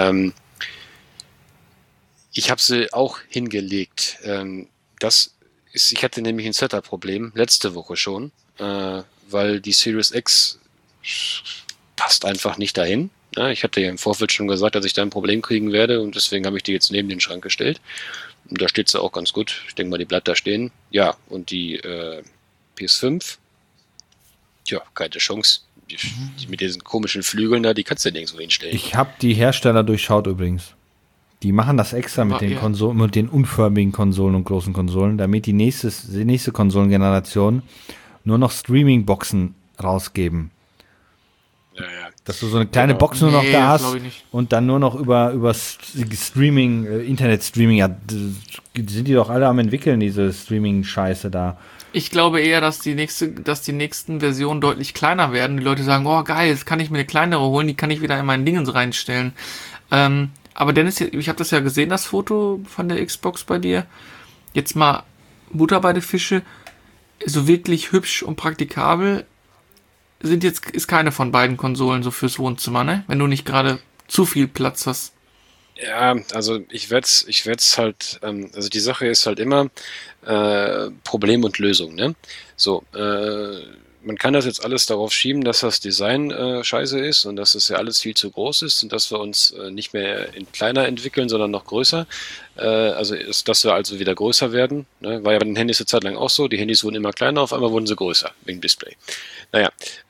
Ich habe sie auch hingelegt. Das ich hatte nämlich ein Setup-Problem, letzte Woche schon, weil die Series X passt einfach nicht dahin. Ja, ich hatte ja im Vorfeld schon gesagt, dass ich da ein Problem kriegen werde und deswegen habe ich die jetzt neben den Schrank gestellt. Und da steht sie auch ganz gut. Ich denke mal, die bleibt da stehen. Ja, und die PS5, ja, keine Chance. Die mit diesen komischen Flügeln da, die kannst du ja nirgendwo hinstellen. Ich habe die Hersteller durchschaut übrigens. Die machen das extra mit den Konsolen, mit den unförmigen Konsolen und großen Konsolen, damit die nächste Konsolengeneration nur noch Streaming-Boxen rausgeben. Ja. Dass du so eine kleine Box nur noch da hast und dann nur noch über Streaming, Internet-Streaming, ja, sind die doch alle am entwickeln, diese Streaming-Scheiße da. Ich glaube eher, dass die nächsten Versionen deutlich kleiner werden. Die Leute sagen, oh geil, jetzt kann ich mir eine kleinere holen, die kann ich wieder in meinen Dingens reinstellen. Aber Dennis, ich habe das ja gesehen, das Foto von der Xbox bei dir. Jetzt mal Butter bei den Fische. So wirklich hübsch und praktikabel ist keine von beiden Konsolen so fürs Wohnzimmer, ne? Wenn du nicht gerade zu viel Platz hast. Ja, also ich werd's halt, also die Sache ist halt immer Problem und Lösung, ne? So, man kann das jetzt alles darauf schieben, dass das Design scheiße ist und dass es ja alles viel zu groß ist und dass wir uns nicht mehr in kleiner entwickeln, sondern noch größer. Dass wir also wieder größer werden. Ne? War ja bei den Handys eine Zeit lang auch so. Die Handys wurden immer kleiner, auf einmal wurden sie größer wegen Display. Naja,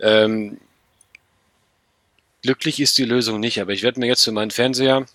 glücklich ist die Lösung nicht, aber ich werde mir jetzt für meinen Fernseher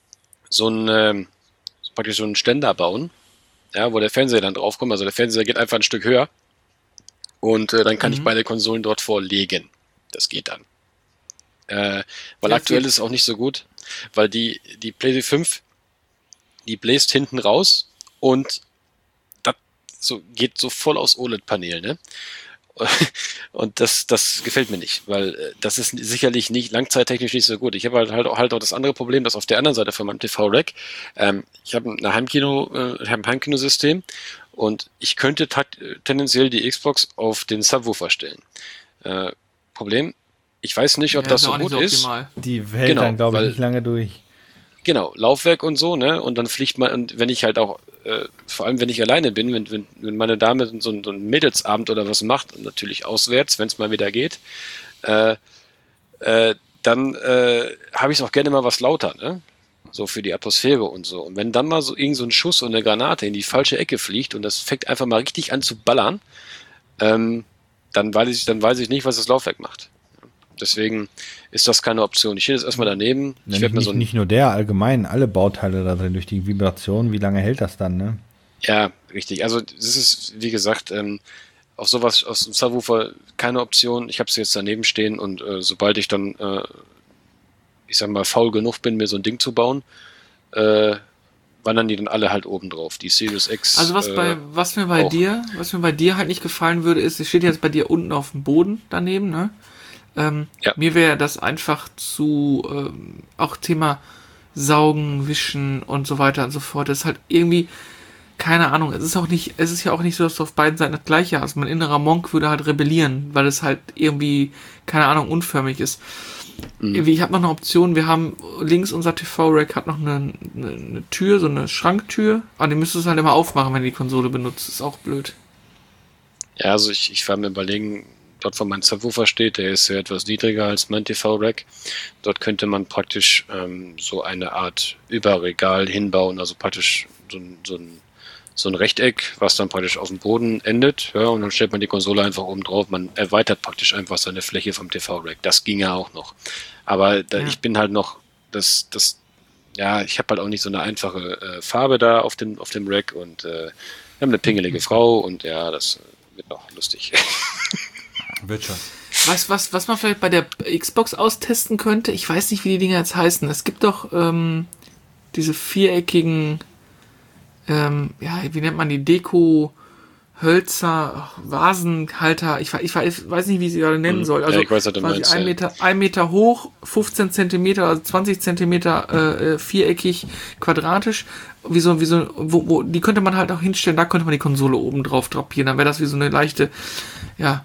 praktisch so einen Ständer bauen, ja, wo der Fernseher dann draufkommt. Also der Fernseher geht einfach ein Stück höher und dann kann ich beide Konsolen dort vorlegen. Das geht dann. Weil aktuell ist es auch nicht so gut, weil die PlayStation 5, die bläst hinten raus und das geht so voll aus OLED-Panel, ne? Und das gefällt mir nicht, weil das ist sicherlich nicht langzeittechnisch nicht so gut. Ich habe halt auch das andere Problem, dass auf der anderen Seite von meinem TV-Rack, ich habe ein Heimkinosystem und ich könnte tendenziell die Xbox auf den Subwoofer stellen. Problem, ich weiß nicht, ob das so gut ist. Die hält dann, glaube ich, nicht lange durch. Genau, Laufwerk und so, ne? Und dann fliegt man, und wenn ich halt auch, vor allem wenn ich alleine bin, wenn meine Dame so einen Mädelsabend oder was macht, und natürlich auswärts, wenn es mal wieder geht, dann habe ich es auch gerne mal was lauter, ne? So für die Atmosphäre und so. Und wenn dann mal so irgend so ein Schuss und eine Granate in die falsche Ecke fliegt und das fängt einfach mal richtig an zu ballern, dann weiß ich nicht, was das Laufwerk macht. Deswegen ist das keine Option. Ich stehe jetzt erstmal daneben. Nicht nur der, allgemein alle Bauteile da drin durch die Vibration. Wie lange hält das dann, ne? Ja, richtig. Also das ist, wie gesagt, auf sowas aus dem Subwoofer keine Option. Ich habe es jetzt daneben stehen und sobald ich dann, ich sag mal, faul genug bin, mir so ein Ding zu bauen, wandern die dann alle halt oben drauf. Die Series X. Also was mir bei dir halt nicht gefallen würde, ist, es steht jetzt bei dir unten auf dem Boden daneben, ne? Ja. Mir wäre das einfach zu, auch Thema Saugen, Wischen und so weiter und so fort. Das ist halt irgendwie, keine Ahnung, es ist ja auch nicht so, dass du auf beiden Seiten das Gleiche hast. Mein innerer Monk würde halt rebellieren, weil es halt irgendwie, keine Ahnung, unförmig ist. Ich habe noch eine Option, wir haben links unser TV-Rack hat noch eine Tür, so eine Schranktür, aber die müsstest du halt immer aufmachen, wenn du die Konsole benutzt. Ist auch blöd. Ja, also ich war mir überlegen, dort wo mein Subwoofer steht, der ist ja etwas niedriger als mein TV-Rack. Dort könnte man praktisch so eine Art Überregal hinbauen, also praktisch so ein Rechteck, was dann praktisch auf dem Boden endet, ja, und dann stellt man die Konsole einfach oben drauf. Man erweitert praktisch einfach seine Fläche vom TV-Rack. Das ging ja auch noch. Aber ich bin halt noch, ich habe halt auch nicht so eine einfache Farbe da auf dem Rack und wir haben eine pingelige Frau und ja, das wird noch lustig. Wird schon. Was man vielleicht bei der Xbox austesten könnte, ich weiß nicht, wie die Dinger jetzt heißen. Es gibt doch diese viereckigen, wie nennt man die, Hölzer, Vasenhalter, ich weiß nicht, wie ich sie gerade nennen soll. Also ich weiß, was du meinst, 1 Meter hoch, 15 Zentimeter, also 20 Zentimeter viereckig, quadratisch. Die könnte man halt auch hinstellen, da könnte man die Konsole oben drauf drapieren. Dann wäre das wie so eine leichte, ja,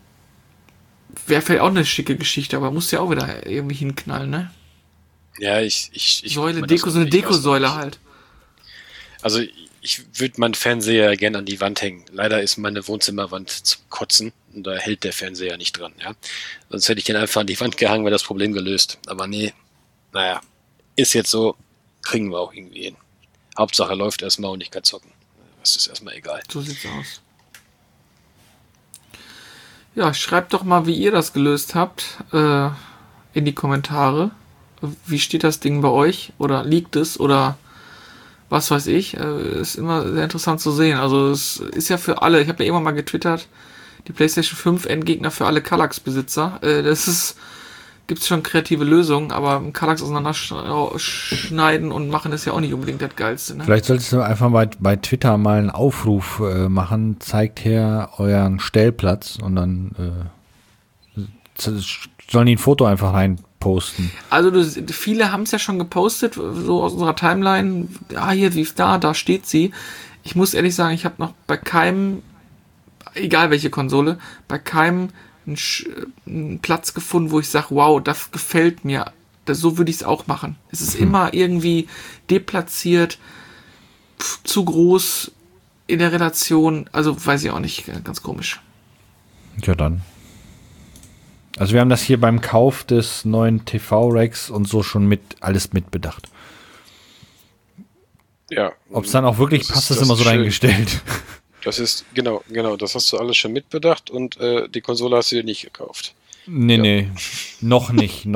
wäre vielleicht auch eine schicke Geschichte, aber muss ja auch wieder irgendwie hinknallen, ne? Ja, Säule, so eine Dekosäule halt. Also ich würde meinen Fernseher gerne an die Wand hängen. Leider ist meine Wohnzimmerwand zum Kotzen und da hält der Fernseher nicht dran. Ja? Sonst hätte ich den einfach an die Wand gehangen, wäre das Problem gelöst. Aber nee, naja, ist jetzt so, kriegen wir auch irgendwie hin. Hauptsache läuft erstmal und ich kann zocken. Das ist erstmal egal. So sieht's aus. Ja, schreibt doch mal, wie ihr das gelöst habt, in die Kommentare. Wie steht das Ding bei euch? Oder liegt es? Oder was weiß ich? Ist immer sehr interessant zu sehen. Also es ist ja für alle, ich habe ja immer mal getwittert, die PlayStation 5 Endgegner für alle Kallax-Besitzer. Gibt's schon kreative Lösungen, aber Kallax auseinanderschneiden und machen ist ja auch nicht unbedingt das Geilste. Ne? Vielleicht solltest du einfach bei Twitter mal einen Aufruf machen, zeigt her euren Stellplatz und dann sollen die ein Foto einfach reinposten. Also viele haben es ja schon gepostet, so aus unserer Timeline. Hier, sie ist da steht sie. Ich muss ehrlich sagen, ich habe noch bei keinem, egal welche Konsole, bei keinem einen Platz gefunden, wo ich sage, wow, das gefällt mir. So würde ich es auch machen. Es ist immer irgendwie deplatziert, zu groß in der Relation. Also weiß ich auch nicht, ganz komisch. Ja, dann. Also wir haben das hier beim Kauf des neuen TV-Racks und so schon alles mitbedacht. Ja. Ob es dann auch wirklich passt, ist immer so reingestellt. Das ist, genau, das hast du alles schon mitbedacht und die Konsole hast du dir nicht gekauft. Nee, noch nicht.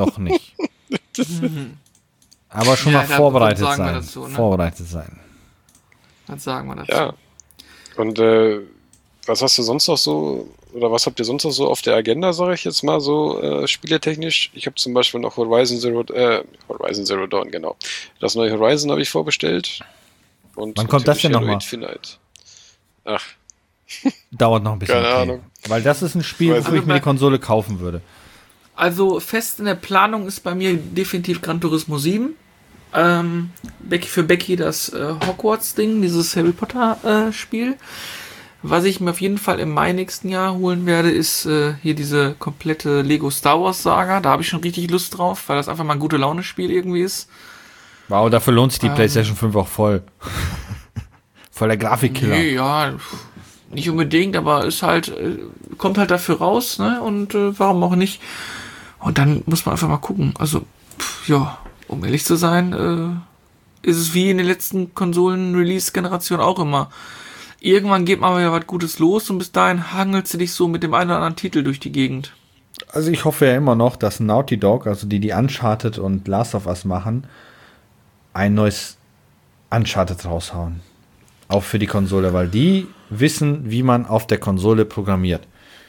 Aber schon mal vorbereitet sein. Dazu, ne? Vorbereitet sein. Was sagen wir dazu? Ja. Und was hast du sonst noch so, oder was habt ihr sonst noch so auf der Agenda, sage ich jetzt mal so, spieletechnisch? Ich habe zum Beispiel noch Horizon Zero Dawn, genau. Das neue Horizon habe ich vorbestellt. Und wann kommt das denn nochmal? Ach. Dauert noch ein bisschen. Keine Ahnung. Weil das ist ein Spiel, wofür ich mir die Konsole kaufen würde. Also fest in der Planung ist bei mir definitiv Gran Turismo 7. Für Becky das Hogwarts-Ding, dieses Harry Potter-Spiel. Was ich mir auf jeden Fall im Mai nächsten Jahr holen werde, ist hier diese komplette Lego Star Wars Saga. Da habe ich schon richtig Lust drauf, weil das einfach mal ein gute Laune-Spiel irgendwie ist. Wow, dafür lohnt sich die PlayStation 5 auch voll. Voll der Grafikkiller. Nee, ja, nicht unbedingt, aber ist halt, kommt halt dafür raus, ne? Und warum auch nicht? Und dann muss man einfach mal gucken. Also, ja, um ehrlich zu sein, ist es wie in den letzten Konsolen-Release-Generationen auch immer. Irgendwann geht mal wieder was Gutes los und bis dahin hangelst du dich so mit dem einen oder anderen Titel durch die Gegend. Also ich hoffe ja immer noch, dass Naughty Dog, also die Uncharted und Last of Us machen, ein neues Uncharted raushauen. Auch für die Konsole, weil die wissen, wie man auf der Konsole programmiert.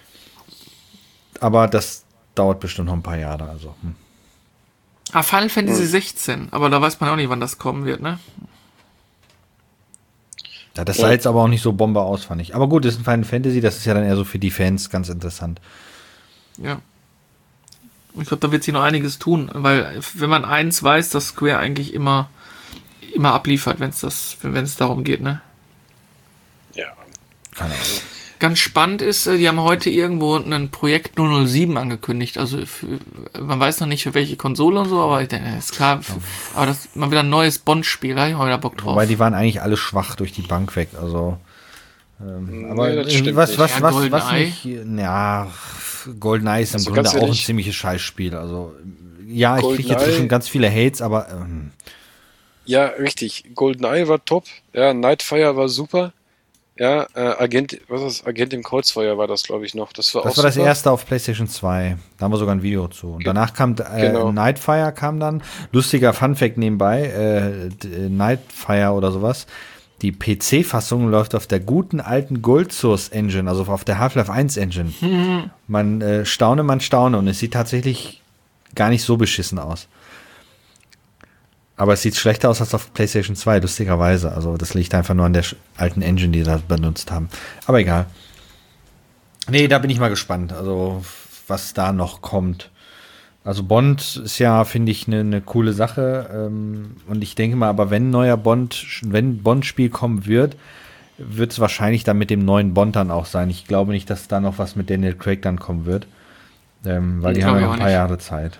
Aber das dauert bestimmt noch ein paar Jahre. Also. Final Fantasy 16, aber da weiß man auch nicht, wann das kommen wird, ne? Ja, das sah jetzt aber auch nicht so Bombe aus, fand ich. Aber gut, das ist ein Final Fantasy, das ist ja dann eher so für die Fans ganz interessant. Ja. Ich glaube, da wird sich noch einiges tun, weil wenn man eins weiß, dass Square eigentlich immer abliefert, wenn es darum geht, ne? Ja. Keine Ahnung. Ganz spannend ist, die haben heute irgendwo ein Projekt 007 angekündigt. Also man weiß noch nicht für welche Konsole und so, aber ich denke, ist klar. Aber das mal wieder ein neues Bond-Spiel, da habe ich mal wieder Bock drauf. Wobei die waren eigentlich alle schwach durch die Bank weg. Also aber nee, was GoldenEye. nicht, ja, GoldenEye ist im Also Grunde ganz auch ein ehrlich, ziemliches Scheißspiel. Also ja, ich kriege jetzt GoldenEye, schon ganz viele Hates, aber ja, richtig. GoldenEye war top. Ja, Nightfire war super. Ja, Agent im Kreuzfeuer war das, glaube ich, noch. Das war das erste auf PlayStation 2. Da haben wir sogar ein Video zu. Und danach kam Nightfire kam dann. Lustiger Funfact nebenbei, Nightfire oder sowas. Die PC-Fassung läuft auf der guten alten Gold Source Engine, also auf der Half-Life 1 Engine. Man staune. Und es sieht tatsächlich gar nicht so beschissen aus. Aber es sieht schlechter aus als auf PlayStation 2, lustigerweise. Also das liegt einfach nur an der alten Engine, die sie da benutzt haben. Aber egal. Nee, da bin ich mal gespannt, also was da noch kommt. Also Bond ist ja, finde ich, eine coole Sache. Und ich denke mal, aber wenn ein Bond-Spiel kommen wird es wahrscheinlich dann mit dem neuen Bond dann auch sein. Ich glaube nicht, dass da noch was mit Daniel Craig dann kommen wird. Weil die haben ja noch ein paar Jahre Zeit.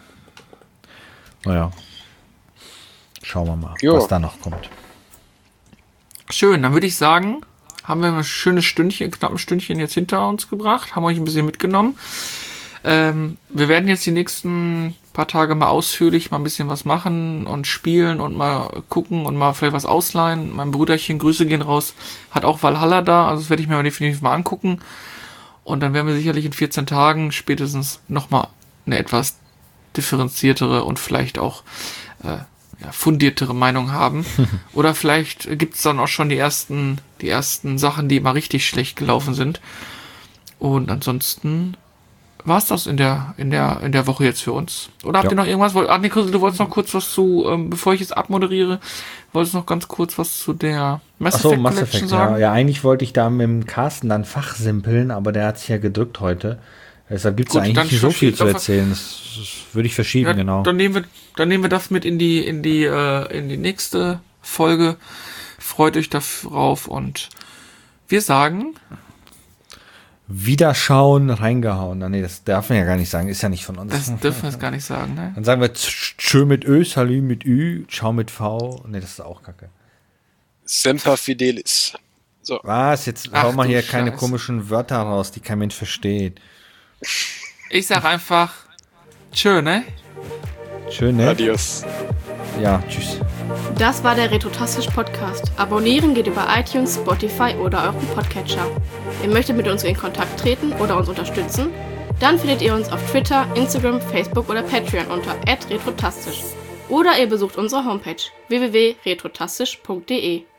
Naja. Schauen wir mal, was da noch kommt. Schön, dann würde ich sagen, haben wir ein schönes Stündchen, knapp ein Stündchen jetzt hinter uns gebracht, haben euch ein bisschen mitgenommen. Wir werden jetzt die nächsten paar Tage mal ausführlich mal ein bisschen was machen und spielen und mal gucken und mal vielleicht was ausleihen. Mein Brüderchen, Grüße gehen raus, hat auch Valhalla da, also das werde ich mir definitiv mal angucken. Und dann werden wir sicherlich in 14 Tagen spätestens nochmal eine etwas differenziertere und vielleicht auch fundiertere Meinung haben. Oder vielleicht gibt es dann auch schon die ersten Sachen, die mal richtig schlecht gelaufen sind. Und ansonsten war es das in der Woche jetzt für uns. Oder habt ihr noch irgendwas? Nico, du wolltest noch kurz was zu, bevor ich es abmoderiere, wolltest noch ganz kurz was zu der Mass Effect Collection sagen? Ja, eigentlich wollte ich da mit dem Carsten dann fachsimpeln, aber der hat sich ja gedrückt heute. Deshalb gibt es eigentlich nicht so viel zu erzählen. Das würde ich verschieben, genau. Dann nehmen wir das mit in die nächste Folge. Freut euch darauf und wir sagen Wiederschauen, reingehauen. Nee, das darf man ja gar nicht sagen. Ist ja nicht von uns. Das dürfen wir jetzt gar nicht sagen, ne? Dann sagen wir Tschö mit Ö, Salü mit Ü, Ciao mit V. Nee, das ist auch kacke. Semper Fidelis. So. Was? Jetzt hau mal hier keine komischen Wörter raus, die kein Mensch versteht. Ich sag einfach Tschö, ne? Tschö, ne? Adios. Ja, tschüss. Das war der Retrotastisch Podcast. Abonnieren geht über iTunes, Spotify oder euren Podcatcher. Ihr möchtet mit uns in Kontakt treten oder uns unterstützen? Dann findet ihr uns auf Twitter, Instagram, Facebook oder Patreon unter @retrotastisch. Oder ihr besucht unsere Homepage www.retrotastisch.de.